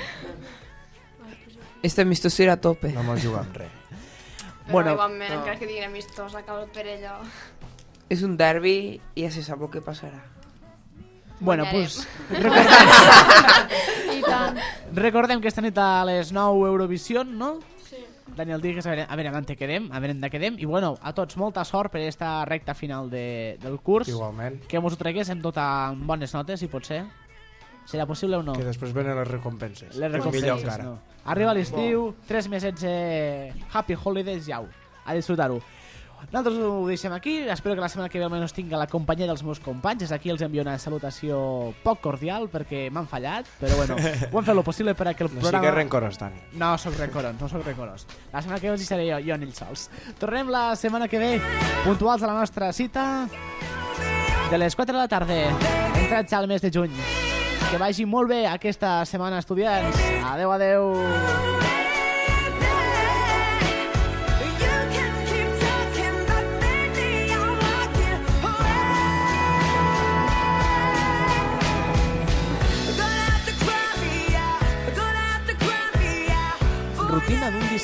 S2: Este amistós serà a tope.
S4: No m'ho jugar amb res.
S5: Però
S1: Bueno,
S5: igualment,
S2: no.
S5: encara que diguin amistós, acaba el Perelló.
S2: És un derbi i ja se sap el que passarà.
S1: Bueno,
S5: Guanyarem.
S1: pues, recordem,
S11: I tant.
S1: recordem que esta nit a les nou Eurovision, no?
S5: Sí.
S1: Daniel, digues a veure, a veure on te quedem, a veure on te quedem. I bueno, a tots molta sort per esta recta final de, del curs.
S4: Igualment.
S1: Que mos ho tregués amb tota amb bones notes, si pot ser. Serà possible o no?
S4: Que després venen les recompenses.
S1: Les
S4: Millor
S1: recompenses,
S4: encara.
S1: no. Arriba l'estiu, tres mesets eh, happy holidays, jau, a disfrutar-ho. Nosaltres ho deixem aquí, espero que la setmana que ve almenys tinga la companyia dels meus companys. Des d'aquí els envio una salutació poc cordial perquè m'han fallat, però bueno, ho hem fet el possible per a que el
S4: No
S1: programa...
S4: sigues rencorós, Dani.
S1: No soc rencorós, no soc rencorós. La setmana que ve els hi seré jo, jo en ells sols. Tornem la setmana que ve, puntuals a la nostra cita, de les quatre de la tarda, entrat ja al mes de juny. Que vagi molt bé aquesta setmana, estudiants. Adeu, adeu.
S6: You can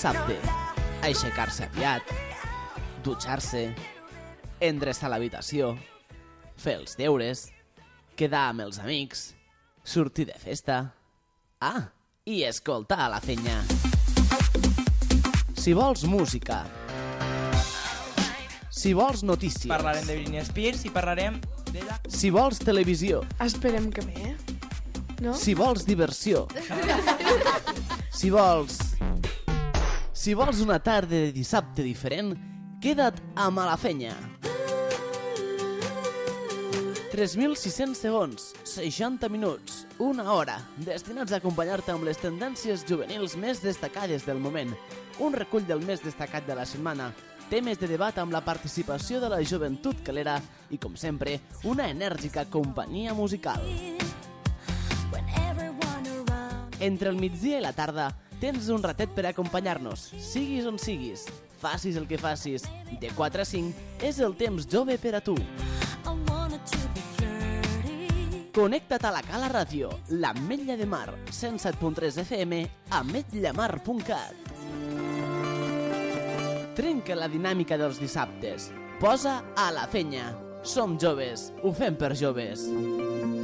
S1: dissabte, aixecar-se aviat, dutxar-se, endreçar l'habitació, fer els deures, quedar amb els amics, sortir de festa, ah, i escoltar a la fenya. Si vols música, si vols notícies,
S15: parlarem de Britney Spears i parlarem d'ella.
S1: Si vols televisió,
S3: esperem que bé, no?
S1: Si vols diversió, si vols... Si vols una tarda de dissabte diferent, queda't amb a la fenya. tres mil sis-cents segons, seixanta minuts, una hora, destinats a acompanyar-te amb les tendències juvenils més destacades del moment, un recull del més destacat de la setmana, temes de debat amb la participació de la joventut calera i, com sempre, una enèrgica companyia musical. Entre el migdia i la tarda tens un ratet per acompanyar-nos, siguis on siguis, facis el que facis. De quatre a cinc és el temps jove per a tu. Connecta't a la Cala Ràdio, l'Ametlla de Mar, cent set punt tres F M, ametllamar punt cat. Trenca la dinàmica dels dissabtes. Posa a la fenya. Som joves, ho fem per joves.